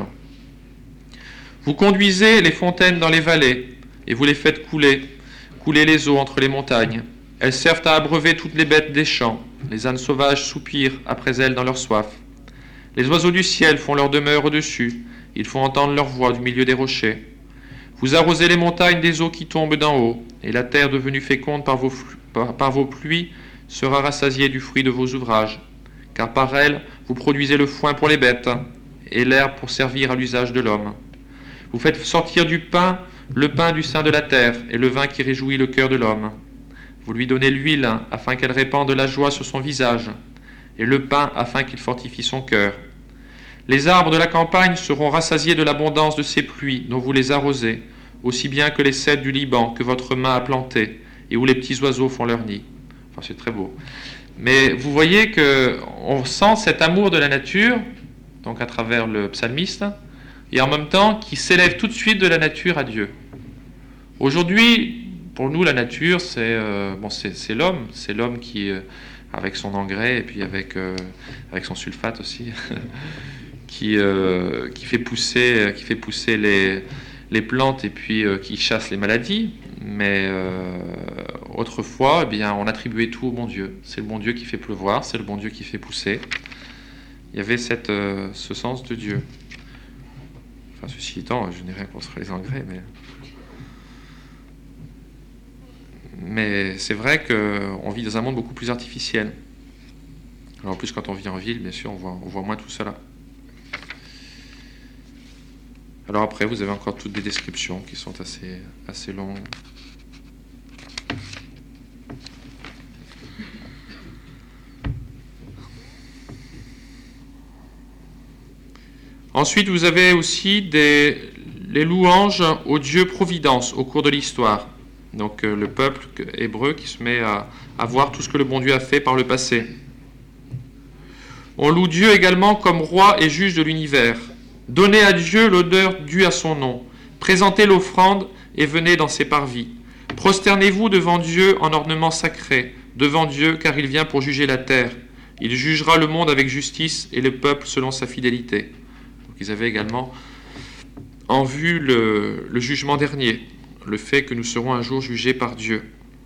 A: Vous conduisez les fontaines dans les vallées, et vous les faites couler, couler les eaux entre les montagnes. Elles servent à abreuver toutes les bêtes des champs. Les ânes sauvages soupirent après elles dans leur soif. Les oiseaux du ciel font leur demeure au-dessus. Ils font entendre leur voix du milieu des rochers. Vous arrosez les montagnes des eaux qui tombent d'en haut, et la terre devenue féconde par vos, par, par vos pluies sera rassasiée du fruit de vos ouvrages, car par elle vous produisez le foin pour les bêtes, et l'herbe pour servir à l'usage de l'homme. Vous faites sortir du pain, le pain du sein de la terre, et le vin qui réjouit le cœur de l'homme. Vous lui donnez l'huile, afin qu'elle répande la joie sur son visage, et le pain, afin qu'il fortifie son cœur. Les arbres de la campagne seront rassasiés de l'abondance de ces pluies dont vous les arrosez, aussi bien que les cèdres du Liban que votre main a plantés, et où les petits oiseaux font leur nid. Enfin, c'est très beau. Mais vous voyez qu'on sent cet amour de la nature, donc à travers le psalmiste, et en même temps qui s'élève tout de suite de la nature à Dieu. Aujourd'hui, pour nous, la nature, c'est euh, bon, c'est, c'est l'homme, c'est l'homme qui, euh, avec son engrais et puis avec, euh, avec son sulfate aussi, qui, euh, qui fait pousser, qui fait pousser les, les plantes et puis euh, qui chasse les maladies. Mais euh, autrefois, eh bien, on attribuait tout au bon Dieu. C'est le bon Dieu qui fait pleuvoir, c'est le bon Dieu qui fait pousser. Il y avait cette, euh, ce sens de Dieu. Enfin, ceci étant, je n'ai rien contre les engrais, mais... Mais c'est vrai qu'on vit dans un monde beaucoup plus artificiel. Alors en plus, quand on vit en ville, bien sûr, on voit, on voit moins tout cela. Alors après, vous avez encore toutes des descriptions qui sont assez, assez longues. Ensuite, vous avez aussi des, les louanges au Dieu Providence au cours de l'histoire. Donc euh, le peuple hébreu qui se met à, à voir tout ce que le bon Dieu a fait par le passé. On loue Dieu également comme roi et juge de l'univers. Donnez à Dieu l'honneur due à son nom. Présentez l'offrande et venez dans ses parvis. Prosternez-vous devant Dieu en ornement sacré, devant Dieu car il vient pour juger la terre. Il jugera le monde avec justice et le peuple selon sa fidélité. Donc ils avaient également en vue le, le jugement dernier. Le fait que nous serons un jour jugés par Dieu.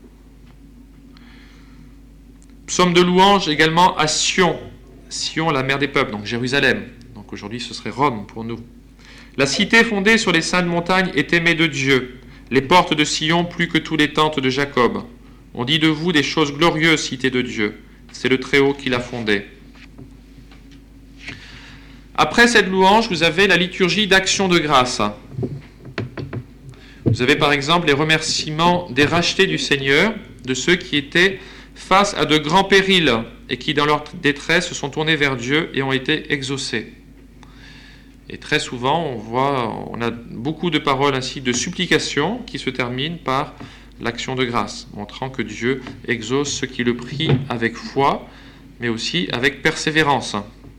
A: Psaume de louange également à Sion, Sion, la mère des peuples, donc Jérusalem. Donc aujourd'hui ce serait Rome pour nous. La cité fondée sur les saintes montagnes est aimée de Dieu, les portes de Sion plus que tous les tentes de Jacob. On dit de vous des choses glorieuses, cité de Dieu. C'est le Très-Haut qui l'a fondée. Après cette louange, vous avez la liturgie d'action de grâce. Vous avez par exemple les remerciements des rachetés du Seigneur, de ceux qui étaient face à de grands périls et qui, dans leur détresse, se sont tournés vers Dieu et ont été exaucés. Et très souvent, on voit, on a beaucoup de paroles ainsi de supplication qui se terminent par l'action de grâce, montrant que Dieu exauce ceux qui le prient avec foi, mais aussi avec persévérance.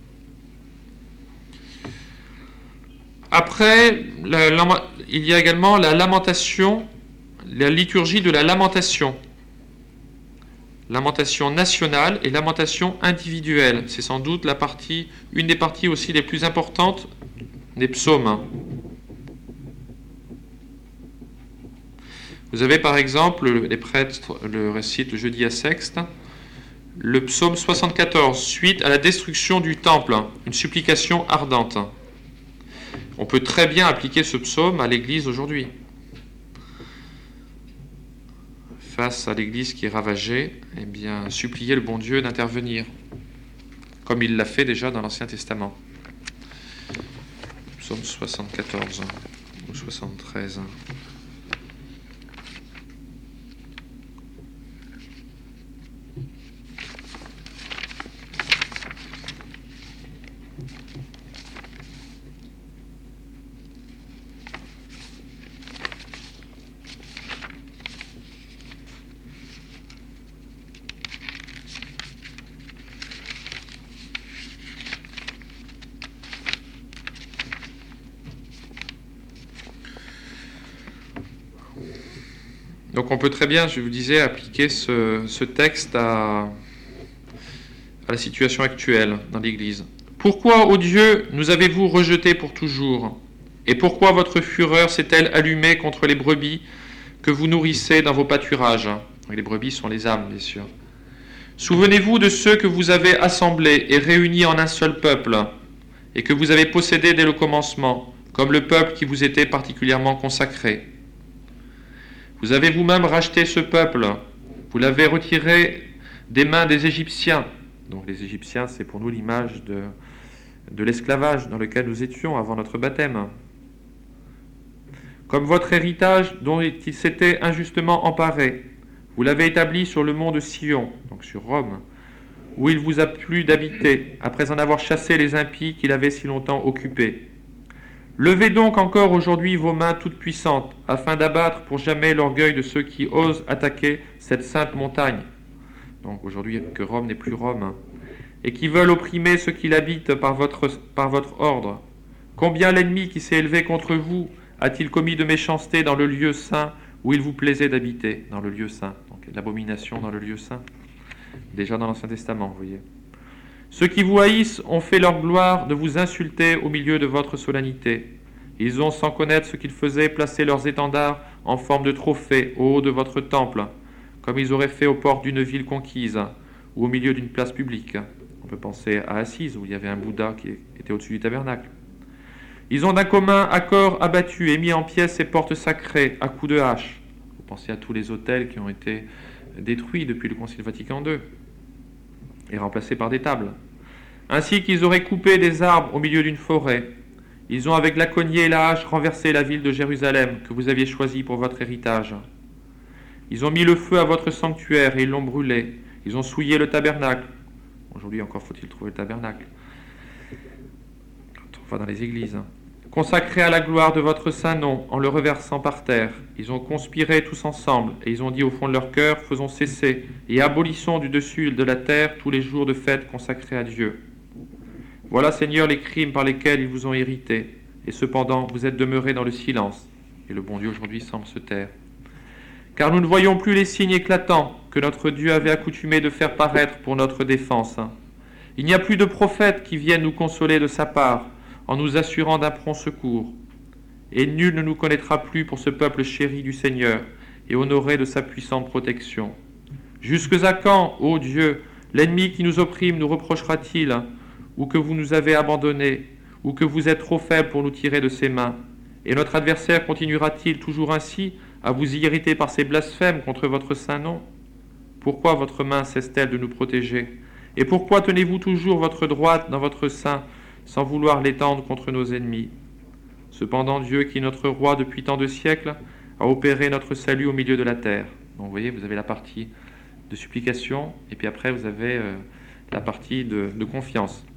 A: Après, la, la, il y a également la lamentation, la liturgie de la lamentation. Lamentation nationale et lamentation individuelle. C'est sans doute la partie, une des parties aussi les plus importantes des psaumes. Vous avez par exemple, les prêtres le récitent le jeudi à Sexte, le psaume soixante-quatorze, suite à la destruction du temple, une supplication ardente. On peut très bien appliquer ce psaume à l'Église aujourd'hui. Face à l'Église qui est ravagée, eh bien, supplier le bon Dieu d'intervenir, comme il l'a fait déjà dans l'Ancien Testament. Psaume soixante-quatorze ou soixante-treize. Donc on peut très bien, je vous disais, appliquer ce, ce texte à, à la situation actuelle dans l'Église. Pourquoi, ô Dieu, nous avez-vous rejetés pour toujours? Et pourquoi votre fureur s'est-elle allumée contre les brebis que vous nourrissez dans vos pâturages? Les brebis sont les âmes, bien sûr. Souvenez-vous de ceux que vous avez assemblés et réunis en un seul peuple, et que vous avez possédés dès le commencement, comme le peuple qui vous était particulièrement consacré. Vous avez vous-même racheté ce peuple, vous l'avez retiré des mains des Égyptiens. Donc les Égyptiens, c'est pour nous l'image de, de l'esclavage dans lequel nous étions avant notre baptême. Comme votre héritage dont il s'était injustement emparé, vous l'avez établi sur le mont de Sion, donc sur Rome, où il vous a plu d'habiter, après en avoir chassé les impies qu'il avait si longtemps occupés. Levez donc encore aujourd'hui vos mains toutes puissantes, afin d'abattre pour jamais l'orgueil de ceux qui osent attaquer cette sainte montagne. Donc aujourd'hui que Rome n'est plus Rome, et qui veulent opprimer ceux qui l'habitent par votre, par votre ordre. Combien l'ennemi qui s'est élevé contre vous a-t-il commis de méchanceté dans le lieu saint où il vous plaisait d'habiter, dans le lieu saint, donc l'abomination dans le lieu saint, déjà dans l'Ancien Testament, vous voyez. Ceux qui vous haïssent ont fait leur gloire de vous insulter au milieu de votre solennité. Ils ont, sans connaître ce qu'ils faisaient, placé leurs étendards en forme de trophées au haut de votre temple, comme ils auraient fait aux portes d'une ville conquise ou au milieu d'une place publique. On peut penser à Assise, où il y avait un Bouddha qui était au-dessus du tabernacle. Ils ont d'un commun accord abattu et mis en pièces ces portes sacrées à coups de hache. Vous pensez à tous les autels qui ont été détruits depuis le Concile Vatican deux et remplacés par des tables. Ainsi qu'ils auraient coupé des arbres au milieu d'une forêt. Ils ont avec la cognée et la hache renversé la ville de Jérusalem que vous aviez choisie pour votre héritage. Ils ont mis le feu à votre sanctuaire et ils l'ont brûlé. Ils ont souillé le tabernacle. Aujourd'hui encore faut-il trouver le tabernacle. Quand on va dans les églises. Consacré à la gloire de votre saint nom en le reversant par terre. Ils ont conspiré tous ensemble et ils ont dit au fond de leur cœur, faisons cesser et abolissons du dessus de la terre tous les jours de fête consacrés à Dieu. Voilà, Seigneur, les crimes par lesquels ils vous ont irrité. Et cependant, vous êtes demeurés dans le silence. Et le bon Dieu aujourd'hui semble se taire. Car nous ne voyons plus les signes éclatants que notre Dieu avait accoutumé de faire paraître pour notre défense. Il n'y a plus de prophètes qui viennent nous consoler de sa part, en nous assurant d'un prompt secours. Et nul ne nous connaîtra plus pour ce peuple chéri du Seigneur et honoré de sa puissante protection. Jusque à quand, ô Dieu, l'ennemi qui nous opprime nous reprochera-t-il, ou que vous nous avez abandonnés, ou que vous êtes trop faibles pour nous tirer de ses mains? Et notre adversaire continuera-t-il toujours ainsi à vous irriter par ses blasphèmes contre votre saint nom? Pourquoi votre main cesse-t-elle de nous protéger? Et pourquoi tenez-vous toujours votre droite dans votre sein, sans vouloir l'étendre contre nos ennemis? Cependant, Dieu, qui est notre roi depuis tant de siècles, a opéré notre salut au milieu de la terre. Donc vous voyez, vous avez la partie de supplication, et puis après vous avez euh, la partie de, de confiance.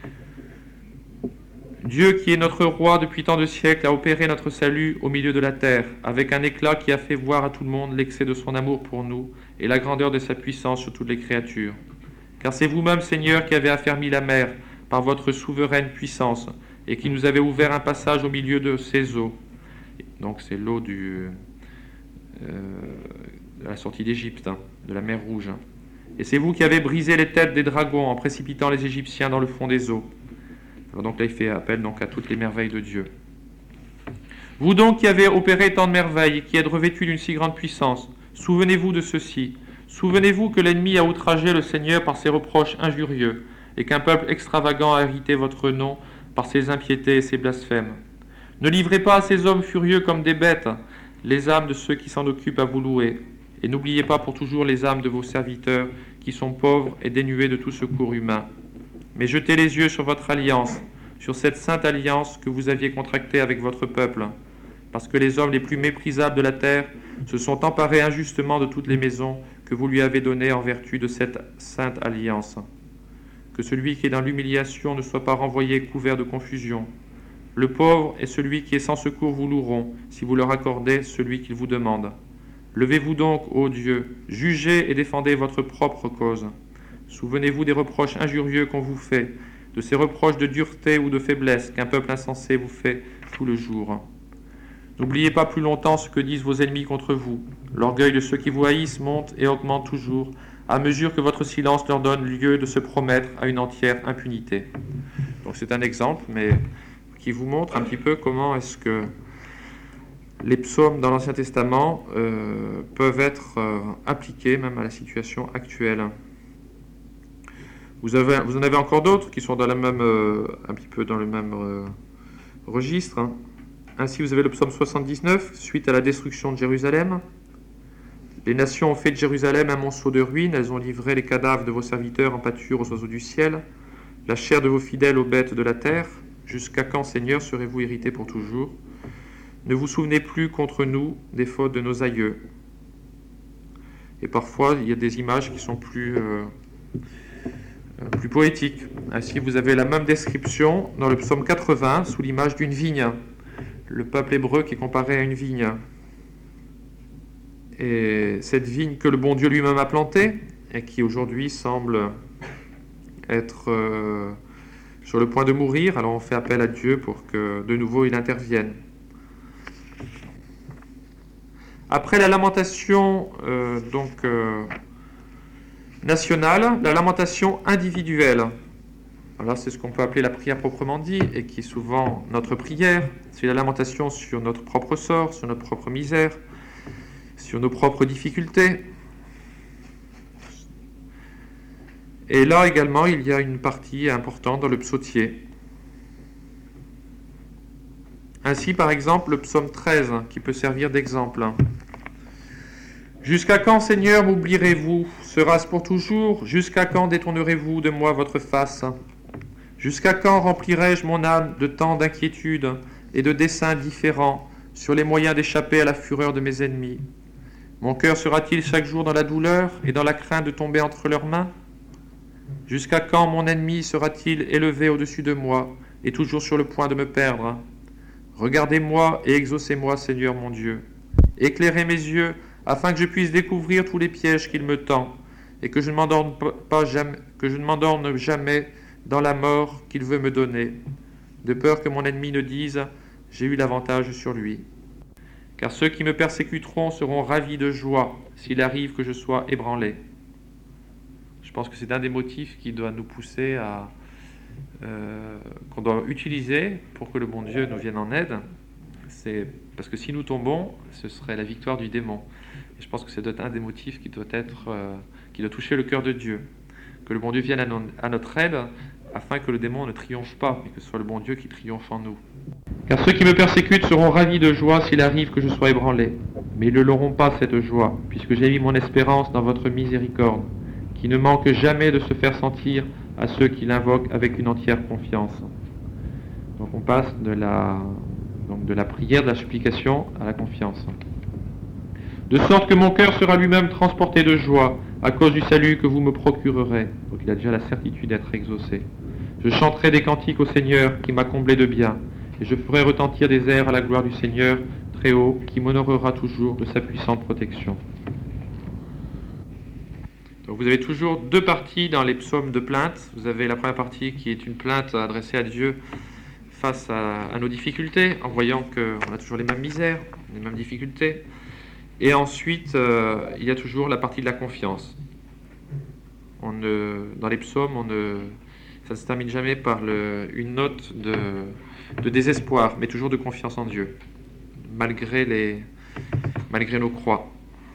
A: Dieu, qui est notre roi depuis tant de siècles, a opéré notre salut au milieu de la terre, avec un éclat qui a fait voir à tout le monde l'excès de son amour pour nous et la grandeur de sa puissance sur toutes les créatures. Car c'est vous-même, Seigneur, qui avez affermi la mer par votre souveraine puissance et qui nous avez ouvert un passage au milieu de ses eaux. Donc c'est l'eau du, euh, de la sortie d'Égypte, hein, de la mer Rouge. Et c'est vous qui avez brisé les têtes des dragons en précipitant les Égyptiens dans le fond des eaux. Alors donc là, il fait appel donc à toutes les merveilles de Dieu. Vous donc qui avez opéré tant de merveilles et qui êtes revêtus d'une si grande puissance, souvenez-vous de ceci. Souvenez-vous que l'ennemi a outragé le Seigneur par ses reproches injurieux et qu'un peuple extravagant a hérité votre nom par ses impiétés et ses blasphèmes. Ne livrez pas à ces hommes furieux comme des bêtes les âmes de ceux qui s'en occupent à vous louer. Et n'oubliez pas pour toujours les âmes de vos serviteurs qui sont pauvres et dénués de tout secours humain. Mais jetez les yeux sur votre alliance, sur cette sainte alliance que vous aviez contractée avec votre peuple, parce que les hommes les plus méprisables de la terre se sont emparés injustement de toutes les maisons que vous lui avez données en vertu de cette sainte alliance. Que celui qui est dans l'humiliation ne soit pas renvoyé couvert de confusion. Le pauvre et celui qui est sans secours vous loueront, si vous leur accordez celui qu'ils vous demandent. Levez-vous donc, ô Dieu, jugez et défendez votre propre cause. Souvenez-vous des reproches injurieux qu'on vous fait, de ces reproches de dureté ou de faiblesse qu'un peuple insensé vous fait tout le jour. N'oubliez pas plus longtemps ce que disent vos ennemis contre vous. L'orgueil de ceux qui vous haïssent monte et augmente toujours, à mesure que votre silence leur donne lieu de se promettre à une entière impunité. Donc c'est un exemple, mais qui vous montre un petit peu comment est-ce que les psaumes dans l'Ancien Testament euh, peuvent être euh, appliqués même à la situation actuelle. Vous, avez, vous en avez encore d'autres qui sont dans la même, euh, un petit peu dans le même euh, registre. Hein. Ainsi, vous avez le psaume soixante-dix-neuf, suite à la destruction de Jérusalem. Les nations ont fait de Jérusalem un monceau de ruines, elles ont livré les cadavres de vos serviteurs en pâture aux oiseaux du ciel, la chair de vos fidèles aux bêtes de la terre. Jusqu'à quand, Seigneur, serez-vous irrité pour toujours? Ne vous souvenez plus contre nous des fautes de nos aïeux. Et parfois, il y a des images qui sont plus... Euh, plus poétique. Ainsi, vous avez la même description dans le psaume quatre-vingts sous l'image d'une vigne. Le peuple hébreu qui est comparé à une vigne. Et cette vigne que le bon Dieu lui-même a plantée et qui aujourd'hui semble être euh, sur le point de mourir, alors on fait appel à Dieu pour que de nouveau il intervienne. Après la lamentation euh, donc euh, nationale, la lamentation individuelle. Alors c'est ce qu'on peut appeler la prière proprement dit, et qui est souvent notre prière. C'est la lamentation sur notre propre sort, sur notre propre misère, sur nos propres difficultés. Et là également, il y a une partie importante dans le psautier. Ainsi, par exemple, le psaume treize, qui peut servir d'exemple. Jusqu'à quand, Seigneur, m'oublierez-vous? Sera-ce pour toujours? Jusqu'à quand détournerez-vous de moi votre face? Jusqu'à quand remplirai-je mon âme de tant d'inquiétudes et de desseins différents sur les moyens d'échapper à la fureur de mes ennemis? Mon cœur sera-t-il chaque jour dans la douleur et dans la crainte de tomber entre leurs mains? Jusqu'à quand mon ennemi sera-t-il élevé au-dessus de moi et toujours sur le point de me perdre? Regardez-moi et exaucez-moi, Seigneur mon Dieu. Éclairez mes yeux afin que je puisse découvrir tous les pièges qu'il me tend et que je ne m'endorme pas jamais, que je ne m'endorme jamais dans la mort qu'il veut me donner, de peur que mon ennemi ne dise « J'ai eu l'avantage sur lui ». Car ceux qui me persécuteront seront ravis de joie s'il arrive que je sois ébranlé. Je pense que c'est un des motifs qui doit nous pousser à... Euh, qu'on doit utiliser pour que le bon Dieu nous vienne en aide. C'est parce que si nous tombons, ce serait la victoire du démon. Et je pense que c'est un des motifs qui doit être, euh, qui doit toucher le cœur de Dieu. Que le bon Dieu vienne à, non, à notre aide, afin que le démon ne triomphe pas, mais que ce soit le bon Dieu qui triomphe en nous. Car ceux qui me persécutent seront ravis de joie s'il arrive que je sois ébranlé. Mais ils ne l'auront pas cette joie, puisque j'ai mis mon espérance dans votre miséricorde, qui ne manque jamais de se faire sentir à ceux qui l'invoquent avec une entière confiance. Donc on passe de la, donc de la prière, de la supplication à la confiance. De sorte que mon cœur sera lui-même transporté de joie à cause du salut que vous me procurerez. Donc il a déjà la certitude d'être exaucé. Je chanterai des cantiques au Seigneur qui m'a comblé de bien, et je ferai retentir des airs à la gloire du Seigneur très haut, qui m'honorera toujours de sa puissante protection. Donc vous avez toujours deux parties dans les psaumes de plainte. Vous avez la première partie qui est une plainte adressée à Dieu face à, à nos difficultés, en voyant qu'on a toujours les mêmes misères, les mêmes difficultés. Et ensuite, euh, il y a toujours la partie de la confiance. On ne, dans les psaumes, on ne, ça ne se termine jamais par le, une note de, de désespoir, mais toujours de confiance en Dieu, malgré, les, malgré nos croix.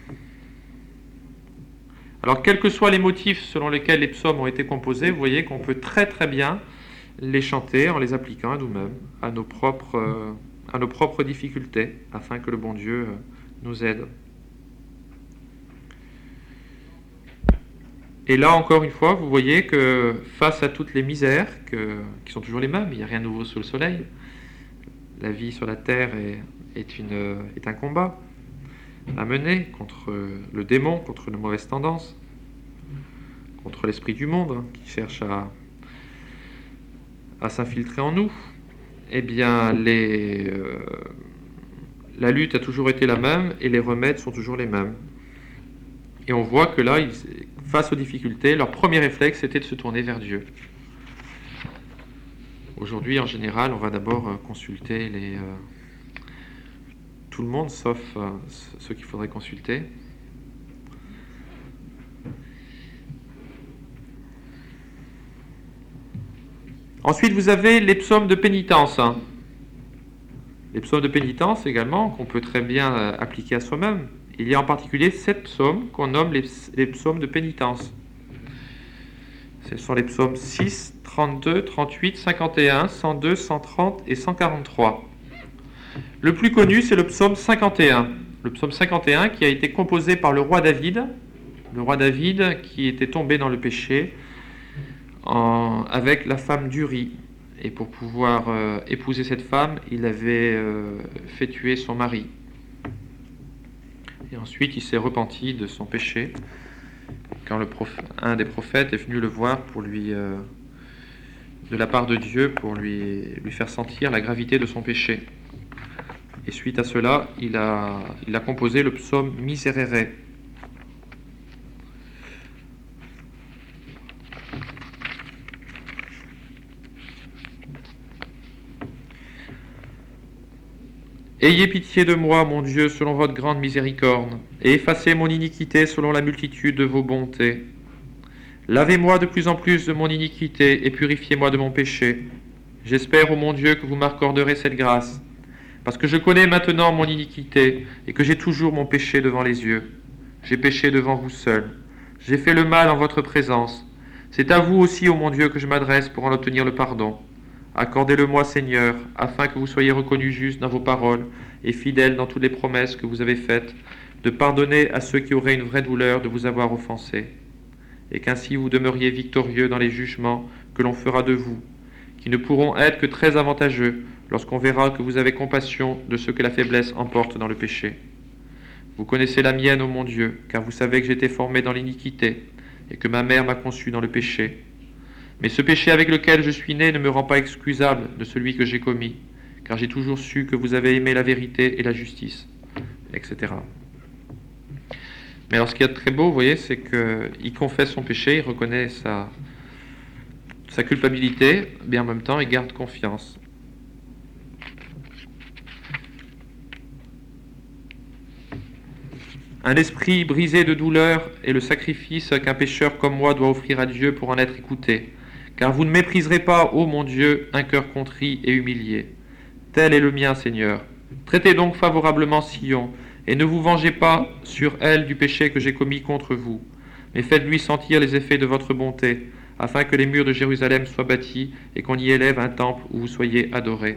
A: Alors, quels que soient les motifs selon lesquels les psaumes ont été composés, vous voyez qu'on peut très très bien les chanter en les appliquant à nous-mêmes, à nos propres, euh, à nos propres difficultés, afin que le bon Dieu euh, nous aide. Et là, encore une fois, vous voyez que face à toutes les misères, que, qui sont toujours les mêmes, il n'y a rien de nouveau sous le soleil, la vie sur la terre est, est, une, est un combat à mener contre le démon, contre nos mauvaises tendances, contre l'esprit du monde hein, qui cherche à, à s'infiltrer en nous. Eh bien, les, euh, la lutte a toujours été la même et les remèdes sont toujours les mêmes. Et on voit que là, ils, face aux difficultés, leur premier réflexe était de se tourner vers Dieu. Aujourd'hui, en général, on va d'abord euh, consulter les... Euh, tout le monde, sauf euh, ceux qu'il faudrait consulter. Ensuite, vous avez les psaumes de pénitence. Les psaumes de pénitence également, qu'on peut très bien euh, appliquer à soi-même. Il y a en particulier sept psaumes qu'on nomme les, les psaumes de pénitence. Ce sont les psaumes six, trente-deux, trente-huit, cinquante et un, cent deux, cent trente et cent quarante-trois. Le plus connu, c'est le psaume cinquante et un. Le psaume cinquante et un qui a été composé par le roi David, le roi David qui était tombé dans le péché en, avec la femme d'Uri. Et pour pouvoir euh, épouser cette femme, il avait euh, fait tuer son mari. Et ensuite, il s'est repenti de son péché quand le prophète, un des prophètes est venu le voir pour lui, euh, de la part de Dieu, pour lui, lui faire sentir la gravité de son péché. Et suite à cela, il a, il a composé le psaume Miserere. Ayez pitié de moi, mon Dieu, selon votre grande miséricorde, et effacez mon iniquité selon la multitude de vos bontés. Lavez-moi de plus en plus de mon iniquité, et purifiez-moi de mon péché. J'espère, ô mon Dieu, que vous m'accorderez cette grâce, parce que je connais maintenant mon iniquité, et que j'ai toujours mon péché devant les yeux. J'ai péché devant vous seul. J'ai fait le mal en votre présence. C'est à vous aussi, ô mon Dieu, que je m'adresse pour en obtenir le pardon. Accordez-le-moi, Seigneur, afin que vous soyez reconnu juste dans vos paroles et fidèle dans toutes les promesses que vous avez faites, de pardonner à ceux qui auraient une vraie douleur de vous avoir offensé, et qu'ainsi vous demeuriez victorieux dans les jugements que l'on fera de vous, qui ne pourront être que très avantageux lorsqu'on verra que vous avez compassion de ceux que la faiblesse emporte dans le péché. Vous connaissez la mienne, ô mon Dieu, car vous savez que j'étais formé dans l'iniquité, et que ma mère m'a conçu dans le péché. Mais ce péché avec lequel je suis né ne me rend pas excusable de celui que j'ai commis, car j'ai toujours su que vous avez aimé la vérité et la justice, et cetera. Mais alors ce qu'il y a de très beau, vous voyez, c'est qu'il confesse son péché, il reconnaît sa, sa culpabilité, mais en même temps il garde confiance. Un esprit brisé de douleur est le sacrifice qu'un pécheur comme moi doit offrir à Dieu pour en être écouté. Car vous ne mépriserez pas, ô mon Dieu, un cœur contrit et humilié. Tel est le mien, Seigneur. Traitez donc favorablement Sion, et ne vous vengez pas sur elle du péché que j'ai commis contre vous, mais faites-lui sentir les effets de votre bonté, afin que les murs de Jérusalem soient bâtis et qu'on y élève un temple où vous soyez adorés.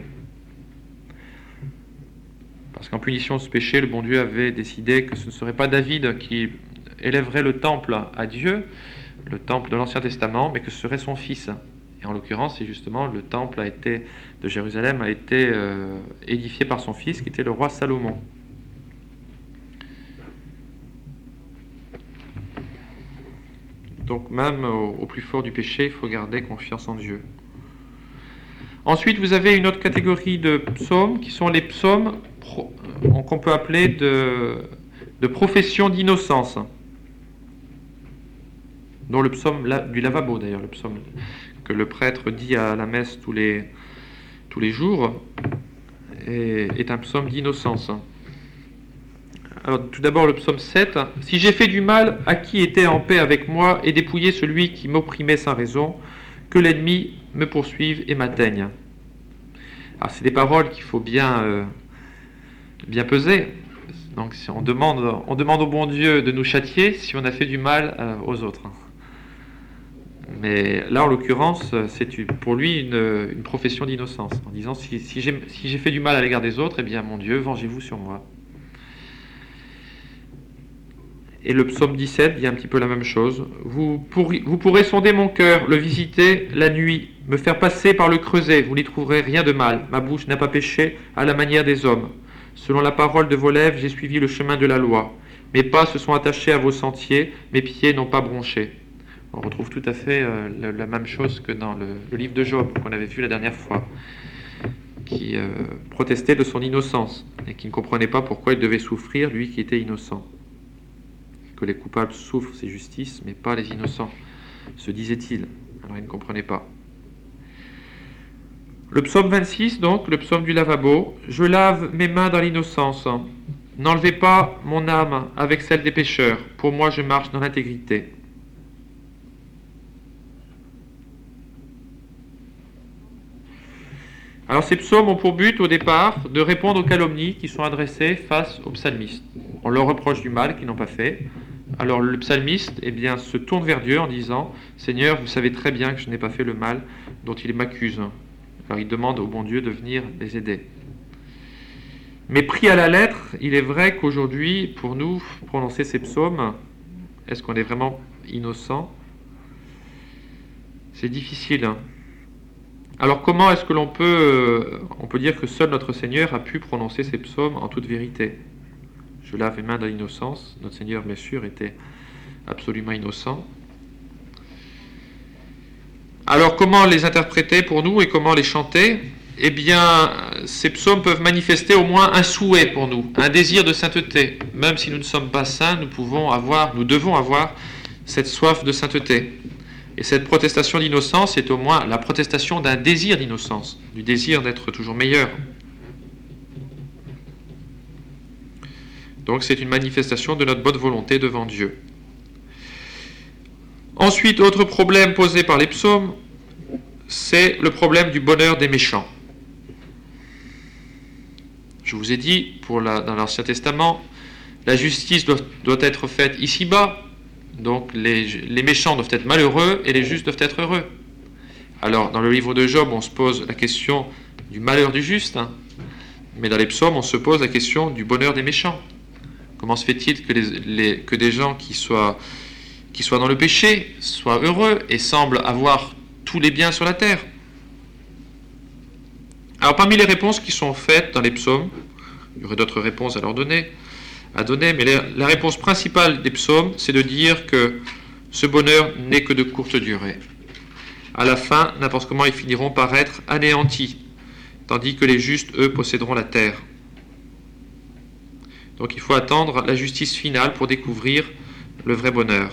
A: Parce qu'en punition de ce péché, le bon Dieu avait décidé que ce ne serait pas David qui élèverait le temple à Dieu, le temple de l'Ancien Testament, mais que ce serait son fils. Et en l'occurrence, c'est justement le temple a été, de Jérusalem a été euh, édifié par son fils, qui était le roi Salomon. Donc même au, au plus fort du péché, il faut garder confiance en Dieu. Ensuite, vous avez une autre catégorie de psaumes, qui sont les psaumes pro, qu'on peut appeler de, de profession d'innocence, dont le psaume du lavabo d'ailleurs, le psaume que le prêtre dit à la messe tous les, tous les jours, est, est un psaume d'innocence. Alors tout d'abord le psaume sept, « Si j'ai fait du mal à qui était en paix avec moi et dépouillé celui qui m'opprimait sans raison, que l'ennemi me poursuive et m'atteigne. » Alors c'est des paroles qu'il faut bien, euh, bien peser. Donc si on demande, on demande au bon Dieu de nous châtier si on a fait du mal euh, aux autres. Mais là, en l'occurrence, c'est pour lui une, une profession d'innocence, en disant si, si j'ai si j'ai fait du mal à l'égard des autres, eh bien mon Dieu, vengez-vous sur moi. Et le psaume dix-sept dit un petit peu la même chose. Vous pourrez, vous pourrez sonder mon cœur, le visiter la nuit, me faire passer par le creuset, vous n'y trouverez rien de mal. Ma bouche n'a pas péché à la manière des hommes. Selon la parole de vos lèvres, j'ai suivi le chemin de la loi. Mes pas se sont attachés à vos sentiers, mes pieds n'ont pas bronché. On retrouve tout à fait euh, la, la même chose que dans le, le livre de Job qu'on avait vu la dernière fois, qui euh, protestait de son innocence et qui ne comprenait pas pourquoi il devait souffrir, lui qui était innocent. Que les coupables souffrent, c'est justice, mais pas les innocents, se disait-il. Alors il ne comprenait pas. Le psaume vingt-six, donc, le psaume du lavabo. « Je lave mes mains dans l'innocence. N'enlevez pas mon âme avec celle des pécheurs. Pour moi, je marche dans l'intégrité. » Alors ces psaumes ont pour but au départ de répondre aux calomnies qui sont adressées face aux psalmistes. On leur reproche du mal qu'ils n'ont pas fait. Alors le psalmiste eh bien, se tourne vers Dieu en disant « Seigneur, vous savez très bien que je n'ai pas fait le mal dont il m'accuse. » Alors il demande au bon Dieu de venir les aider. Mais pris à la lettre, il est vrai qu'aujourd'hui, pour nous, prononcer ces psaumes, est-ce qu'on est vraiment innocent? C'est difficile, hein. Alors comment est-ce que l'on peut, euh, on peut dire que seul notre Seigneur a pu prononcer ces psaumes en toute vérité? Je lave mes mains dans l'innocence. Notre Seigneur, bien sûr, était absolument innocent. Alors comment les interpréter pour nous et comment les chanter? Eh bien, ces psaumes peuvent manifester au moins un souhait pour nous, un désir de sainteté. Même si nous ne sommes pas saints, nous pouvons avoir, nous devons avoir cette soif de sainteté. Et cette protestation d'innocence est au moins la protestation d'un désir d'innocence, du désir d'être toujours meilleur. Donc c'est une manifestation de notre bonne volonté devant Dieu. Ensuite, autre problème posé par les psaumes, c'est le problème du bonheur des méchants. Je vous ai dit, pour la, dans l'Ancien Testament, la justice doit, doit être faite ici-bas, donc les, les méchants doivent être malheureux et les justes doivent être heureux. Alors, dans le livre de Job, on se pose la question du malheur du juste, hein, mais dans les psaumes, on se pose la question du bonheur des méchants. Comment se fait-il que, les, les, que des gens qui soient, qui soient dans le péché soient heureux et semblent avoir tous les biens sur la terre? Alors, parmi les réponses qui sont faites dans les psaumes, il y aurait d'autres réponses à leur donner, à donner, mais la, la réponse principale des psaumes, c'est de dire que ce bonheur n'est que de courte durée. À la fin, n'importe comment, ils finiront par être anéantis, tandis que les justes, eux, posséderont la terre. Donc il faut attendre la justice finale pour découvrir le vrai bonheur.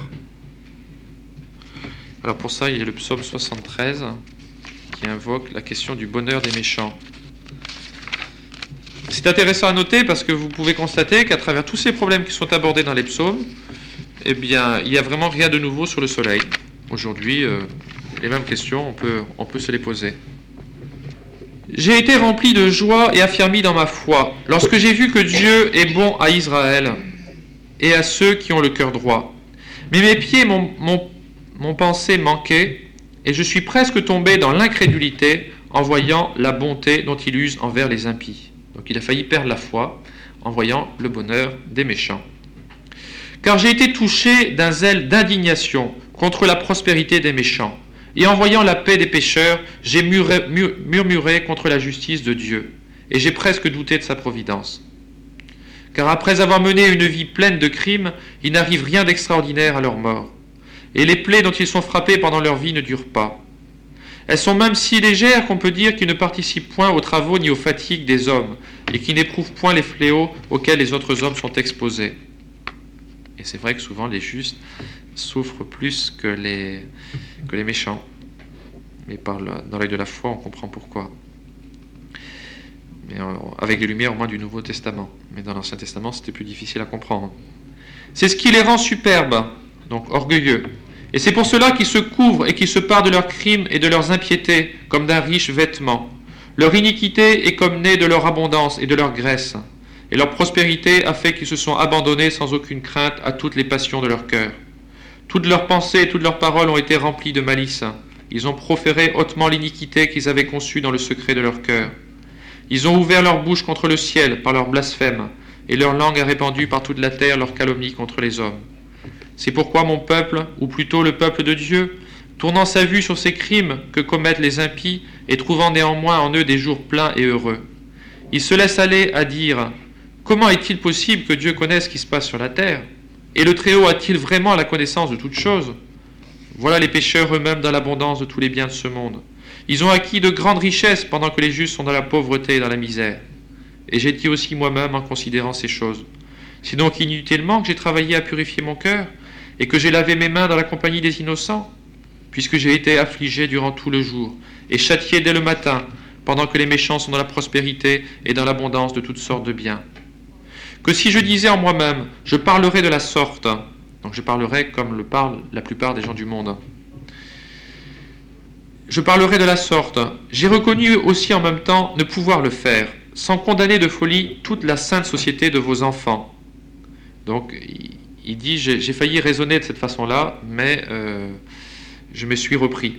A: Alors pour ça, il y a le psaume soixante-treize qui invoque la question du bonheur des méchants. C'est intéressant à noter parce que vous pouvez constater qu'à travers tous ces problèmes qui sont abordés dans les psaumes, eh bien, il n'y a vraiment rien de nouveau sur le soleil. Aujourd'hui, euh, les mêmes questions, on peut, on peut se les poser. J'ai été rempli de joie et affermi dans ma foi, lorsque j'ai vu que Dieu est bon à Israël et à ceux qui ont le cœur droit. Mais mes pieds m'ont, m'ont, m'ont pensé manquer, et je suis presque tombé dans l'incrédulité en voyant la bonté dont il use envers les impies. Donc il a failli perdre la foi en voyant le bonheur des méchants. Car j'ai été touché d'un zèle d'indignation contre la prospérité des méchants. Et en voyant la paix des pécheurs, j'ai murmuré contre la justice de Dieu, et j'ai presque douté de sa providence. Car après avoir mené une vie pleine de crimes, il n'arrive rien d'extraordinaire à leur mort. Et les plaies dont ils sont frappés pendant leur vie ne durent pas. Elles sont même si légères qu'on peut dire qu'ils ne participent point aux travaux ni aux fatigues des hommes, et qui n'éprouvent point les fléaux auxquels les autres hommes sont exposés. Et c'est vrai que souvent les justes souffrent plus que les, que les méchants. Mais par le, dans l'œil de la foi, on comprend pourquoi. Mais avec les lumières au moins du Nouveau Testament. Mais dans l'Ancien Testament, c'était plus difficile à comprendre. C'est ce qui les rend superbes, donc orgueilleux. Et c'est pour cela qu'ils se couvrent et qu'ils se parent de leurs crimes et de leurs impiétés, comme d'un riche vêtement. Leur iniquité est comme née de leur abondance et de leur graisse. Et leur prospérité a fait qu'ils se sont abandonnés sans aucune crainte à toutes les passions de leur cœur. Toutes leurs pensées et toutes leurs paroles ont été remplies de malice. Ils ont proféré hautement l'iniquité qu'ils avaient conçue dans le secret de leur cœur. Ils ont ouvert leur bouche contre le ciel par leur blasphème, et leur langue a répandu par toute la terre leur calomnie contre les hommes. C'est pourquoi mon peuple, ou plutôt le peuple de Dieu, tournant sa vue sur ces crimes que commettent les impies et trouvant néanmoins en eux des jours pleins et heureux, il se laisse aller à dire « Comment est-il possible que Dieu connaisse ce qui se passe sur la terre? Et le Très-Haut a-t-il vraiment la connaissance de toutes choses? Voilà les pécheurs eux-mêmes dans l'abondance de tous les biens de ce monde. Ils ont acquis de grandes richesses pendant que les justes sont dans la pauvreté et dans la misère. Et j'ai dit aussi moi-même en considérant ces choses. C'est donc inutilement que j'ai travaillé à purifier mon cœur et que j'ai lavé mes mains dans la compagnie des innocents, puisque j'ai été affligé durant tout le jour et châtié dès le matin, pendant que les méchants sont dans la prospérité et dans l'abondance de toutes sortes de biens. Que si je disais en moi-même, je parlerais de la sorte, donc je parlerais comme le parlent la plupart des gens du monde. Je parlerai de la sorte. J'ai reconnu aussi en même temps ne pouvoir le faire, sans condamner de folie toute la sainte société de vos enfants. Donc, il dit, j'ai, j'ai failli raisonner de cette façon-là, mais euh, je me suis repris.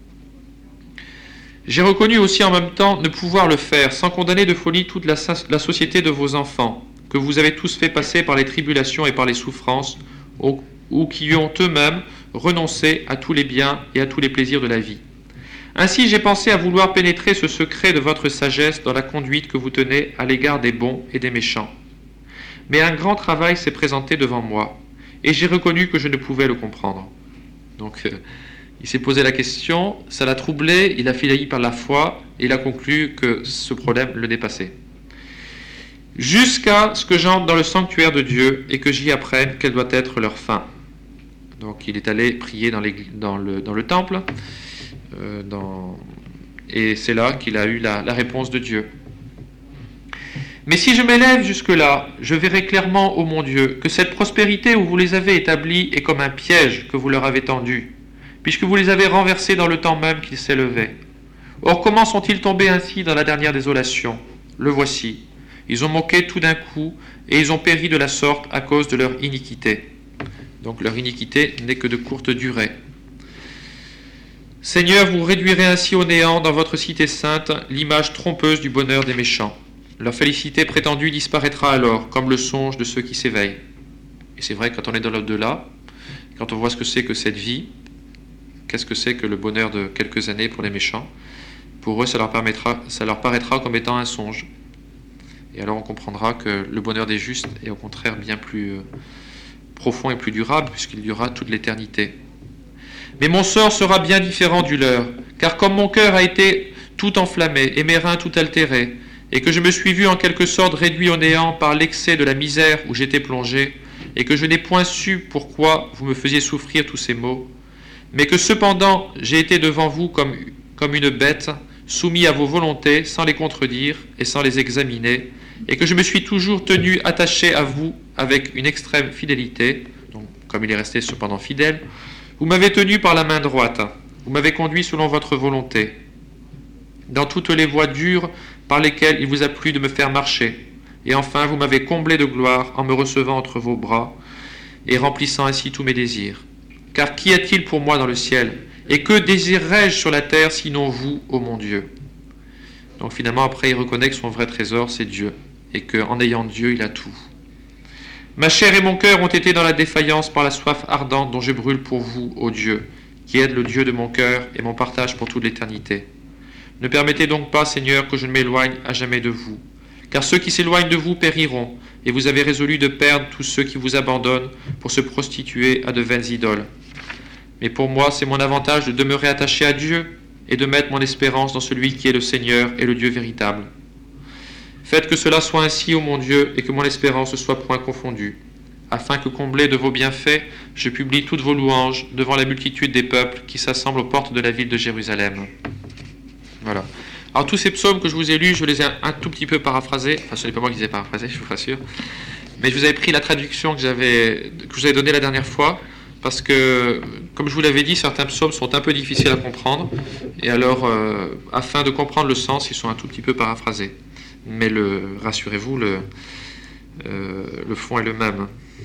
A: J'ai reconnu aussi en même temps ne pouvoir le faire, sans condamner de folie toute la, la société de vos enfants, que vous avez tous fait passer par les tribulations et par les souffrances, ou, ou qui ont eux-mêmes renoncé à tous les biens et à tous les plaisirs de la vie. Ainsi, j'ai pensé à vouloir pénétrer ce secret de votre sagesse dans la conduite que vous tenez à l'égard des bons et des méchants. Mais un grand travail s'est présenté devant moi, et j'ai reconnu que je ne pouvais le comprendre. Donc, euh, il s'est posé la question, ça l'a troublé, il a failli par la foi, et il a conclu que ce problème le dépassait. Jusqu'à ce que j'entre dans le sanctuaire de Dieu et que j'y apprenne quelle doit être leur fin. Donc, il est allé prier dans, dans, le, dans le temple, euh, dans, et c'est là qu'il a eu la, la réponse de Dieu. Mais si je m'élève jusque-là, je verrai clairement, ô mon Dieu, que cette prospérité où vous les avez établis est comme un piège que vous leur avez tendu, puisque vous les avez renversés dans le temps même qu'ils s'élevaient. Or, comment sont-ils tombés ainsi dans la dernière désolation? Le voici. Ils ont moqué tout d'un coup, et ils ont péri de la sorte à cause de leur iniquité. Donc leur iniquité n'est que de courte durée. Seigneur, vous réduirez ainsi au néant dans votre cité sainte l'image trompeuse du bonheur des méchants. Leur félicité prétendue disparaîtra alors, comme le songe de ceux qui s'éveillent. Et c'est vrai, quand on est dans l'au-delà, quand on voit ce que c'est que cette vie, qu'est-ce que c'est que le bonheur de quelques années pour les méchants, pour eux, ça leur permettra, ça leur paraîtra comme étant un songe. Et alors on comprendra que le bonheur des justes est au contraire bien plus euh, profond et plus durable, puisqu'il durera toute l'éternité. Mais mon sort sera bien différent du leur, car comme mon cœur a été tout enflammé et mes reins tout altérés, et que je me suis vu en quelque sorte réduit au néant par l'excès de la misère où j'étais plongé, et que je n'ai point su pourquoi vous me faisiez souffrir tous ces maux, mais que cependant j'ai été devant vous comme, comme une bête, soumis à vos volontés, sans les contredire et sans les examiner, et que je me suis toujours tenu attaché à vous avec une extrême fidélité, donc comme il est resté cependant fidèle, vous m'avez tenu par la main droite, vous m'avez conduit selon votre volonté, dans toutes les voies dures par lesquelles il vous a plu de me faire marcher, et enfin vous m'avez comblé de gloire en me recevant entre vos bras, et remplissant ainsi tous mes désirs. Car qu'y a-t-il pour moi dans le ciel? Et que désirerais-je sur la terre sinon vous, ô mon Dieu? Donc finalement, après, il reconnaît que son vrai trésor, c'est Dieu, et qu'en ayant Dieu, il a tout. Ma chair et mon cœur ont été dans la défaillance par la soif ardente dont je brûle pour vous, ô Dieu, qui êtes le Dieu de mon cœur et mon partage pour toute l'éternité. Ne permettez donc pas, Seigneur, que je ne m'éloigne à jamais de vous, car ceux qui s'éloignent de vous périront, et vous avez résolu de perdre tous ceux qui vous abandonnent pour se prostituer à de vaines idoles. Mais pour moi, c'est mon avantage de demeurer attaché à Dieu et de mettre mon espérance dans celui qui est le Seigneur et le Dieu véritable. Faites que cela soit ainsi, ô mon Dieu, et que mon espérance ne soit point confondue, afin que, comblé de vos bienfaits, je publie toutes vos louanges devant la multitude des peuples qui s'assemblent aux portes de la ville de Jérusalem. Voilà. Alors tous ces psaumes que je vous ai lus, je les ai un, un tout petit peu paraphrasés. Enfin, ce n'est pas moi qui les ai paraphrasés, je vous rassure. Mais je vous avais pris la traduction que, j'avais, que je vous avais donnée la dernière fois, parce que, comme je vous l'avais dit, certains psaumes sont un peu difficiles à comprendre. Et alors, euh, afin de comprendre le sens, ils sont un tout petit peu paraphrasés. Mais le, rassurez-vous, le, euh, le fond est le même.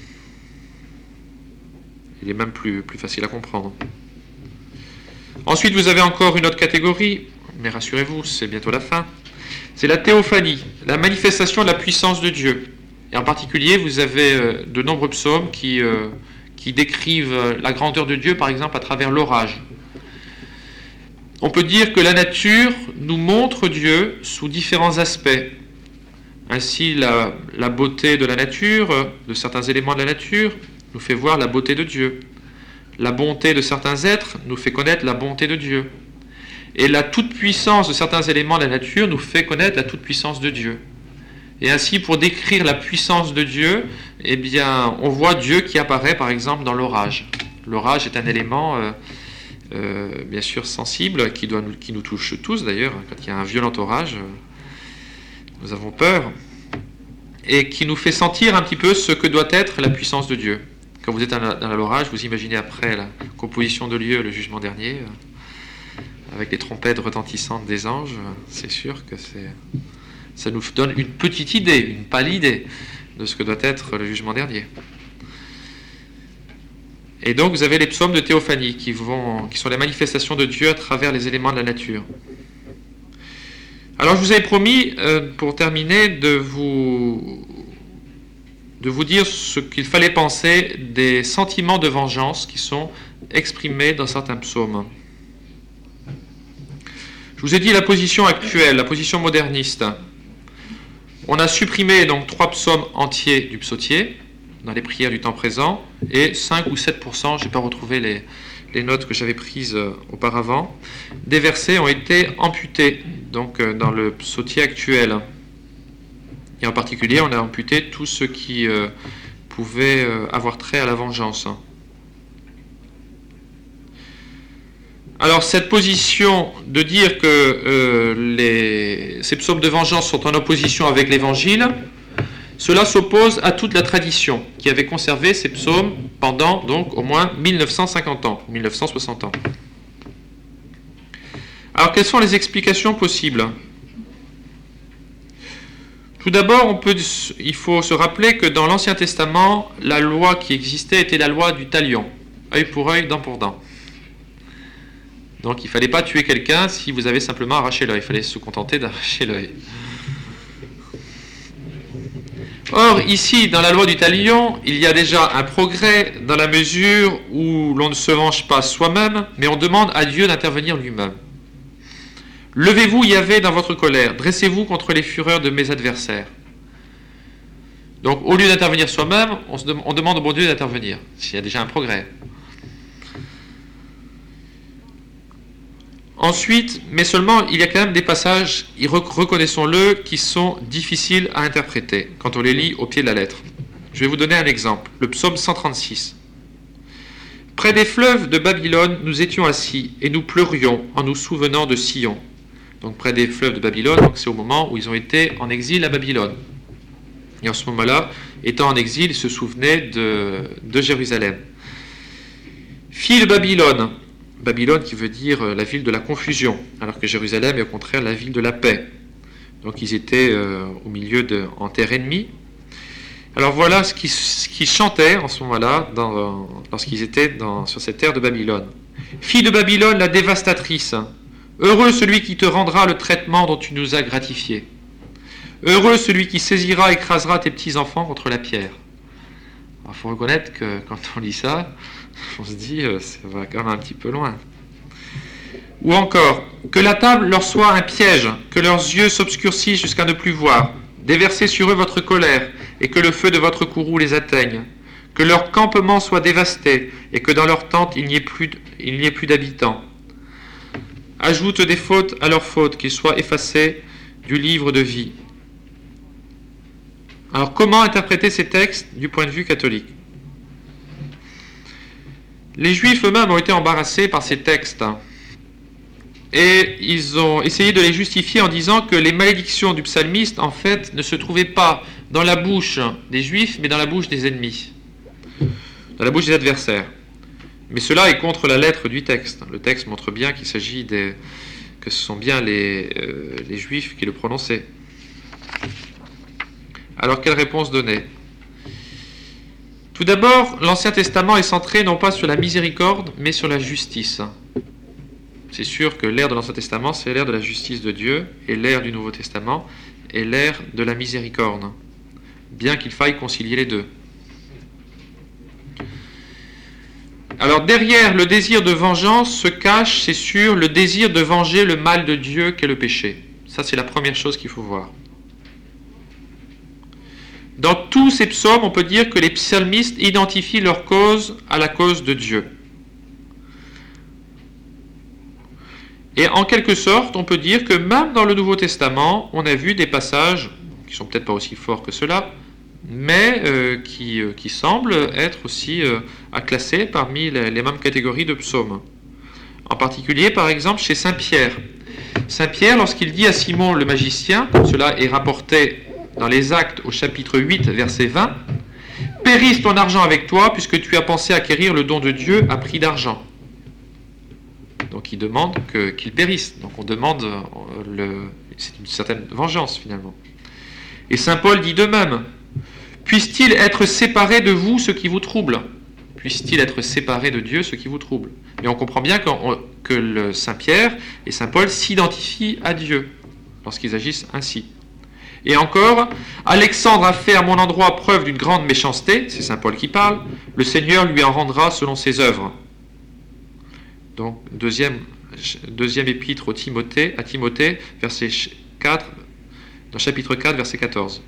A: Il est même plus, plus facile à comprendre. Ensuite, vous avez encore une autre catégorie, mais rassurez-vous, c'est bientôt la fin. C'est la théophanie, la manifestation de la puissance de Dieu. Et en particulier, vous avez euh, de nombreux psaumes qui, euh, qui décrivent la grandeur de Dieu, par exemple, à travers l'orage. On peut dire que la nature nous montre Dieu sous différents aspects. Ainsi, la, la beauté de la nature, de certains éléments de la nature, nous fait voir la beauté de Dieu. La bonté de certains êtres nous fait connaître la bonté de Dieu. Et la toute-puissance de certains éléments de la nature nous fait connaître la toute-puissance de Dieu. Et ainsi, pour décrire la puissance de Dieu, eh bien, on voit Dieu qui apparaît, par exemple, dans l'orage. L'orage est un élément, euh, euh, bien sûr, sensible, qui, doit nous, qui nous touche tous, d'ailleurs. Quand il y a un violent orage, euh, nous avons peur. Et qui nous fait sentir un petit peu ce que doit être la puissance de Dieu. Quand vous êtes dans l'orage, vous imaginez après la composition de lieu, le jugement dernier, avec les trompettes retentissantes des anges, c'est sûr que c'est, ça nous donne une petite idée, une pâle idée de ce que doit être le jugement dernier. Et donc vous avez les psaumes de théophanie qui, vont, qui sont les manifestations de Dieu à travers les éléments de la nature. Alors je vous avais promis, euh, pour terminer, de vous... de vous dire ce qu'il fallait penser des sentiments de vengeance qui sont exprimés dans certains psaumes. Je vous ai dit la position actuelle, la position moderniste. On a supprimé donc trois psaumes entiers du psautier dans les prières du temps présent et cinq ou sept pour cent, je n'ai pas retrouvé les, les notes que j'avais prises auparavant, des versets ont été amputés donc dans le psautier actuel. Et en particulier, on a amputé tout ce qui euh, pouvait euh, avoir trait à la vengeance. Alors cette position de dire que euh, les, ces psaumes de vengeance sont en opposition avec l'Évangile, cela s'oppose à toute la tradition qui avait conservé ces psaumes pendant donc au moins mille neuf cent cinquante ans, mille neuf cent soixante ans. Alors quelles sont les explications possibles ? Tout d'abord, on peut, il faut se rappeler que dans l'Ancien Testament, la loi qui existait était la loi du talion, œil pour œil, dent pour dent. Donc il ne fallait pas tuer quelqu'un si vous avez simplement arraché l'œil, il fallait se contenter d'arracher l'œil. Or, ici, dans la loi du talion, il y a déjà un progrès dans la mesure où l'on ne se venge pas soi-même, mais on demande à Dieu d'intervenir lui-même. Levez-vous, Yahvé, dans votre colère, dressez-vous contre les fureurs de mes adversaires. Donc, au lieu d'intervenir soi-même, on, se dem- on demande au bon Dieu d'intervenir. Il y a déjà un progrès. Ensuite, mais seulement, il y a quand même des passages, reconnaissons-le, qui sont difficiles à interpréter quand on les lit au pied de la lettre. Je vais vous donner un exemple. Le psaume cent trente-six. Près des fleuves de Babylone, nous étions assis et nous pleurions en nous souvenant de Sion. Donc près des fleuves de Babylone, donc c'est au moment où ils ont été en exil à Babylone. Et en ce moment-là, étant en exil, ils se souvenaient de, de Jérusalem. Fille de Babylone, Babylone qui veut dire la ville de la confusion, alors que Jérusalem est au contraire la ville de la paix. Donc ils étaient euh, au milieu de, en terre ennemie. Alors voilà ce qu'ils, ce qu'ils chantaient en ce moment-là, dans, lorsqu'ils étaient dans, sur cette terre de Babylone. Fille de Babylone, la dévastatrice, heureux celui qui te rendra le traitement dont tu nous as gratifié. Heureux celui qui saisira et écrasera tes petits-enfants contre la pierre. Il faut reconnaître que quand on lit ça, on se dit, euh, ça va quand même un petit peu loin. Ou encore, que la table leur soit un piège, que leurs yeux s'obscurcissent jusqu'à ne plus voir. Déversez sur eux votre colère, et que le feu de votre courroux les atteigne. Que leur campement soit dévasté, et que dans leur tente il n'y ait plus, il n'y ait plus d'habitants. Ajoute des fautes à leurs fautes, qu'ils soient effacés du livre de vie. Alors, comment interpréter ces textes du point de vue catholique ? Les Juifs eux-mêmes ont été embarrassés par ces textes. Et ils ont essayé de les justifier en disant que les malédictions du psalmiste, en fait, ne se trouvaient pas dans la bouche des Juifs, mais dans la bouche des ennemis, dans la bouche des adversaires. Mais cela est contre la lettre du texte. Le texte montre bien qu'il s'agit des, que ce sont bien les, euh, les Juifs qui le prononçaient. Alors, quelle réponse donner ? Tout d'abord, l'Ancien Testament est centré non pas sur la miséricorde, mais sur la justice. C'est sûr que l'ère de l'Ancien Testament, c'est l'ère de la justice de Dieu, et l'ère du Nouveau Testament est l'ère de la miséricorde, bien qu'il faille concilier les deux. Alors derrière le désir de vengeance se cache, c'est sûr, le désir de venger le mal de Dieu qu'est le péché. Ça, c'est la première chose qu'il faut voir. Dans tous ces psaumes, on peut dire que les psalmistes identifient leur cause à la cause de Dieu. Et en quelque sorte, on peut dire que même dans le Nouveau Testament, on a vu des passages, qui ne sont peut-être pas aussi forts que cela, mais euh, qui, euh, qui semblent être aussi euh, à classer parmi les, les mêmes catégories de psaumes. En particulier, par exemple, chez Saint Pierre. Saint Pierre, lorsqu'il dit à Simon le magicien, comme cela est rapporté dans les Actes au chapitre huit, verset vingt, « Périsse ton argent avec toi, puisque tu as pensé acquérir le don de Dieu à prix d'argent. » Donc il demande que, qu'il périsse. Donc on demande, euh, le, c'est une certaine vengeance finalement. Et Saint Paul dit de même, « Puisse-t-il être séparé de vous ce qui vous trouble ? Puisse-t-il être séparé de Dieu ce qui vous trouble ?» Et on comprend bien qu'on, que le Saint Pierre et Saint Paul s'identifient à Dieu lorsqu'ils agissent ainsi. Et encore, Alexandre a fait à mon endroit preuve d'une grande méchanceté, c'est Saint Paul qui parle, le Seigneur lui en rendra selon ses œuvres. Donc, deuxième, deuxième épître au Timothée, à Timothée, verset quatre, dans chapitre quatre, verset quatorze.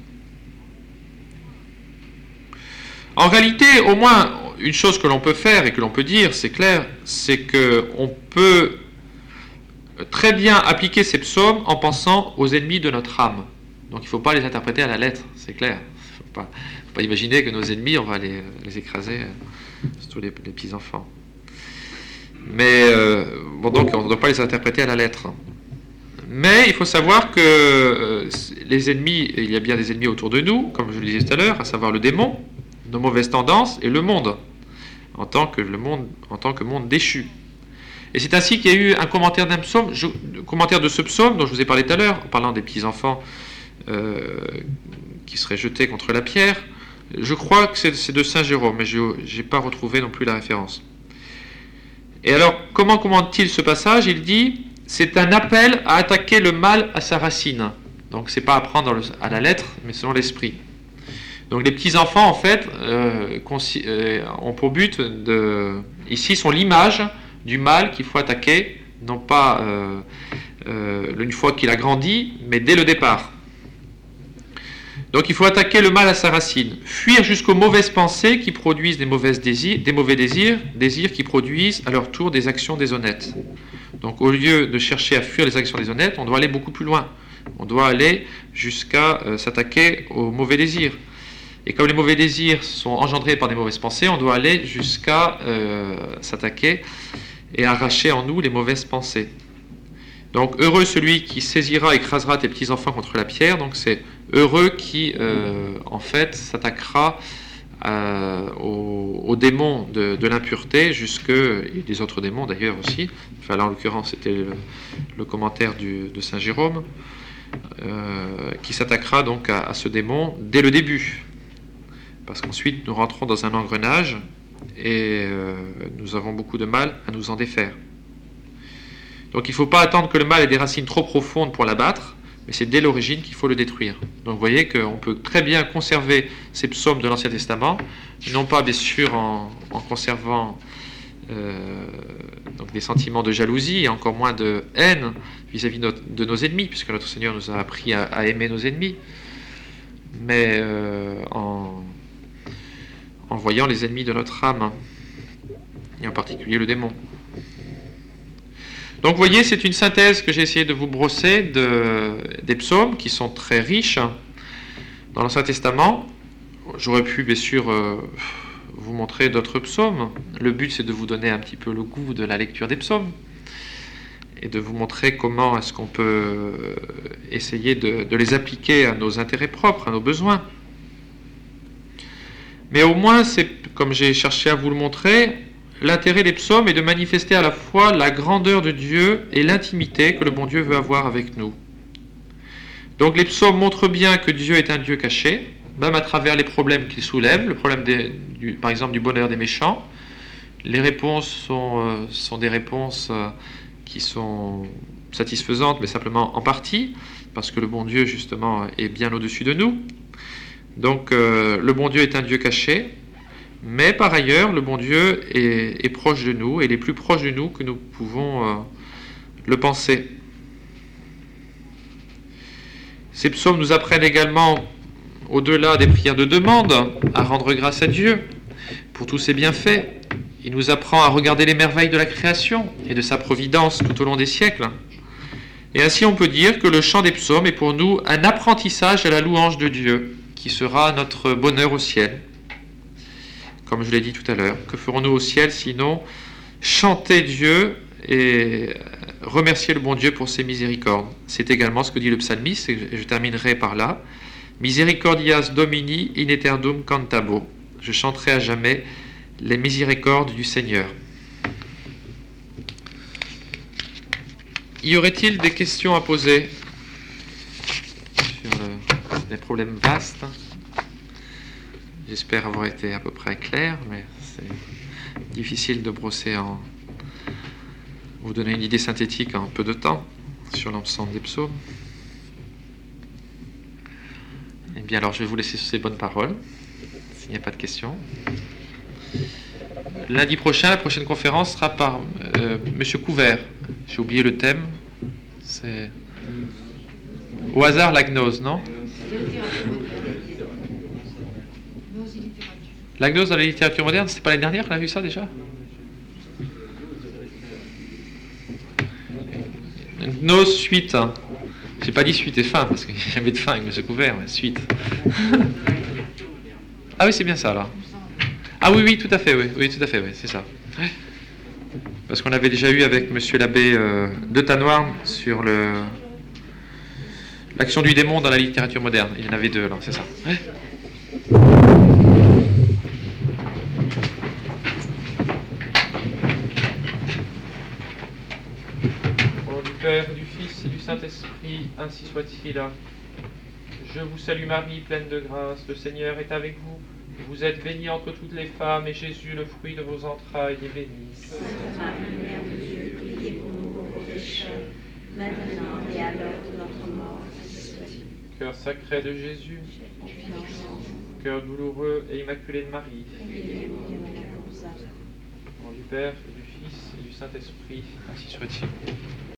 A: En réalité, au moins, une chose que l'on peut faire et que l'on peut dire, c'est clair, c'est qu'on peut très bien appliquer ces psaumes en pensant aux ennemis de notre âme. Donc il ne faut pas les interpréter à la lettre, c'est clair. Il ne faut pas, faut pas imaginer que nos ennemis, on va les, les écraser, surtout les, les petits-enfants. Mais euh, bon, donc on ne doit pas les interpréter à la lettre. Mais il faut savoir que euh, les ennemis, il y a bien des ennemis autour de nous, comme je le disais tout à l'heure, à savoir le démon, nos mauvaises tendances et le monde, en tant que, le monde, en tant que monde déchu. Et c'est ainsi qu'il y a eu un commentaire d'un psaume, je, commentaire de ce psaume dont je vous ai parlé tout à l'heure, en parlant des petits-enfants euh, qui seraient jetés contre la pierre. Je crois que c'est, c'est de Saint Jérôme, mais je n'ai pas retrouvé non plus la référence. Et alors, comment commente-t-il ce passage? Il dit, c'est un appel à attaquer le mal à sa racine. Donc, c'est pas à prendre le, à la lettre, mais selon l'esprit. Donc, les petits-enfants, en fait, euh, consi- euh, ont pour but de... Ici, sont l'image du mal qu'il faut attaquer, non pas euh, euh, une fois qu'il a grandi, mais dès le départ. Donc il faut attaquer le mal à sa racine, fuir jusqu'aux mauvaises pensées qui produisent des, mauvaises désirs, des mauvais désirs, désirs qui produisent à leur tour des actions déshonnêtes. Donc au lieu de chercher à fuir les actions déshonnêtes, on doit aller beaucoup plus loin. On doit aller jusqu'à euh, s'attaquer aux mauvais désirs. Et comme les mauvais désirs sont engendrés par des mauvaises pensées, on doit aller jusqu'à euh, s'attaquer et arracher en nous les mauvaises pensées. Donc heureux celui qui saisira et écrasera tes petits-enfants contre la pierre. Donc c'est heureux qui, euh, en fait, s'attaquera euh, aux, aux démons de, de l'impureté, jusque, et des autres démons d'ailleurs aussi. Enfin là en l'occurrence c'était le, le commentaire du, de Saint Jérôme, euh, qui s'attaquera donc à, à ce démon dès le début. Parce qu'ensuite nous rentrons dans un engrenage et euh, nous avons beaucoup de mal à nous en défaire. Donc il ne faut pas attendre que le mal ait des racines trop profondes pour l'abattre, mais c'est dès l'origine qu'il faut le détruire. Donc vous voyez qu'on peut très bien conserver ces psaumes de l'Ancien Testament, non pas bien sûr en, en conservant euh, donc des sentiments de jalousie et encore moins de haine vis-à-vis de, de nos ennemis, puisque notre Seigneur nous a appris à, à aimer nos ennemis, mais euh, en, en voyant les ennemis de notre âme, et en particulier le démon. Donc vous voyez, c'est une synthèse que j'ai essayé de vous brosser de, des psaumes qui sont très riches dans l'Ancien Testament. J'aurais pu bien sûr euh, vous montrer d'autres psaumes. Le but c'est de vous donner un petit peu le goût de la lecture des psaumes et de vous montrer comment est-ce qu'on peut essayer de, de les appliquer à nos intérêts propres, à nos besoins. Mais au moins, c'est, comme j'ai cherché à vous le montrer, l'intérêt des psaumes est de manifester à la fois la grandeur de Dieu et l'intimité que le bon Dieu veut avoir avec nous. Donc les psaumes montrent bien que Dieu est un Dieu caché, même à travers les problèmes qu'il soulève, le problème des, du, par exemple du bonheur des méchants. Les réponses sont, euh, sont des réponses euh, qui sont satisfaisantes, mais simplement en partie, parce que le bon Dieu justement est bien au-dessus de nous. Donc euh, le bon Dieu est un Dieu caché, mais par ailleurs, le bon Dieu est, est proche de nous, et il est plus proche de nous que nous pouvons euh, le penser. Ces psaumes nous apprennent également, au-delà des prières de demande, à rendre grâce à Dieu pour tous ses bienfaits. Il nous apprend à regarder les merveilles de la création et de sa providence tout au long des siècles. Et ainsi on peut dire que le chant des psaumes est pour nous un apprentissage à la louange de Dieu, qui sera notre bonheur au ciel. Comme je l'ai dit tout à l'heure, que ferons-nous au ciel sinon chanter Dieu et remercier le bon Dieu pour ses miséricordes. C'est également ce que dit le psalmiste, et je terminerai par là. Misericordias Domini in aeternum cantabo. Je chanterai à jamais les miséricordes du Seigneur. Y aurait-il des questions à poser sur le, les problèmes vastes? J'espère avoir été à peu près clair, mais c'est difficile de brosser en... vous donner une idée synthétique en peu de temps sur l'ensemble des psaumes. Eh bien alors je vais vous laisser sur ces bonnes paroles, s'il n'y a pas de questions. Lundi prochain, la prochaine conférence sera par euh, Monsieur Couvert. J'ai oublié le thème. C'est au hasard la gnose, non? La gnose dans la littérature moderne, c'était pas l'année dernière qu'on a vu ça déjà? Gnose suite. Hein. J'ai pas dit suite et fin, parce qu'il n'y a jamais de fin avec M. Couvert, mais suite. Ah oui, c'est bien ça, là. Ah oui, oui, tout à fait, oui, oui tout à fait, oui, c'est ça. parce qu'on avait déjà eu avec monsieur l'abbé euh, de Tanoir sur le l'action du démon dans la littérature moderne. Il y en avait deux, là, c'est ça. Ouais. Au nom du Père, du Fils et du Saint-Esprit, ainsi soit-il. Je vous salue Marie, pleine de grâce, le Seigneur est avec vous. Vous êtes bénie entre toutes les femmes, et Jésus, le fruit de vos entrailles, est béni.
B: Sainte Marie, Mère de Dieu, priez pour nous pauvres pécheurs, maintenant et à l'heure de notre mort. Ainsi soit-il.
A: Cœur sacré de Jésus, cœur douloureux et immaculé de Marie. Au nom du Père, et du Fils et du Saint-Esprit, ainsi soit-il.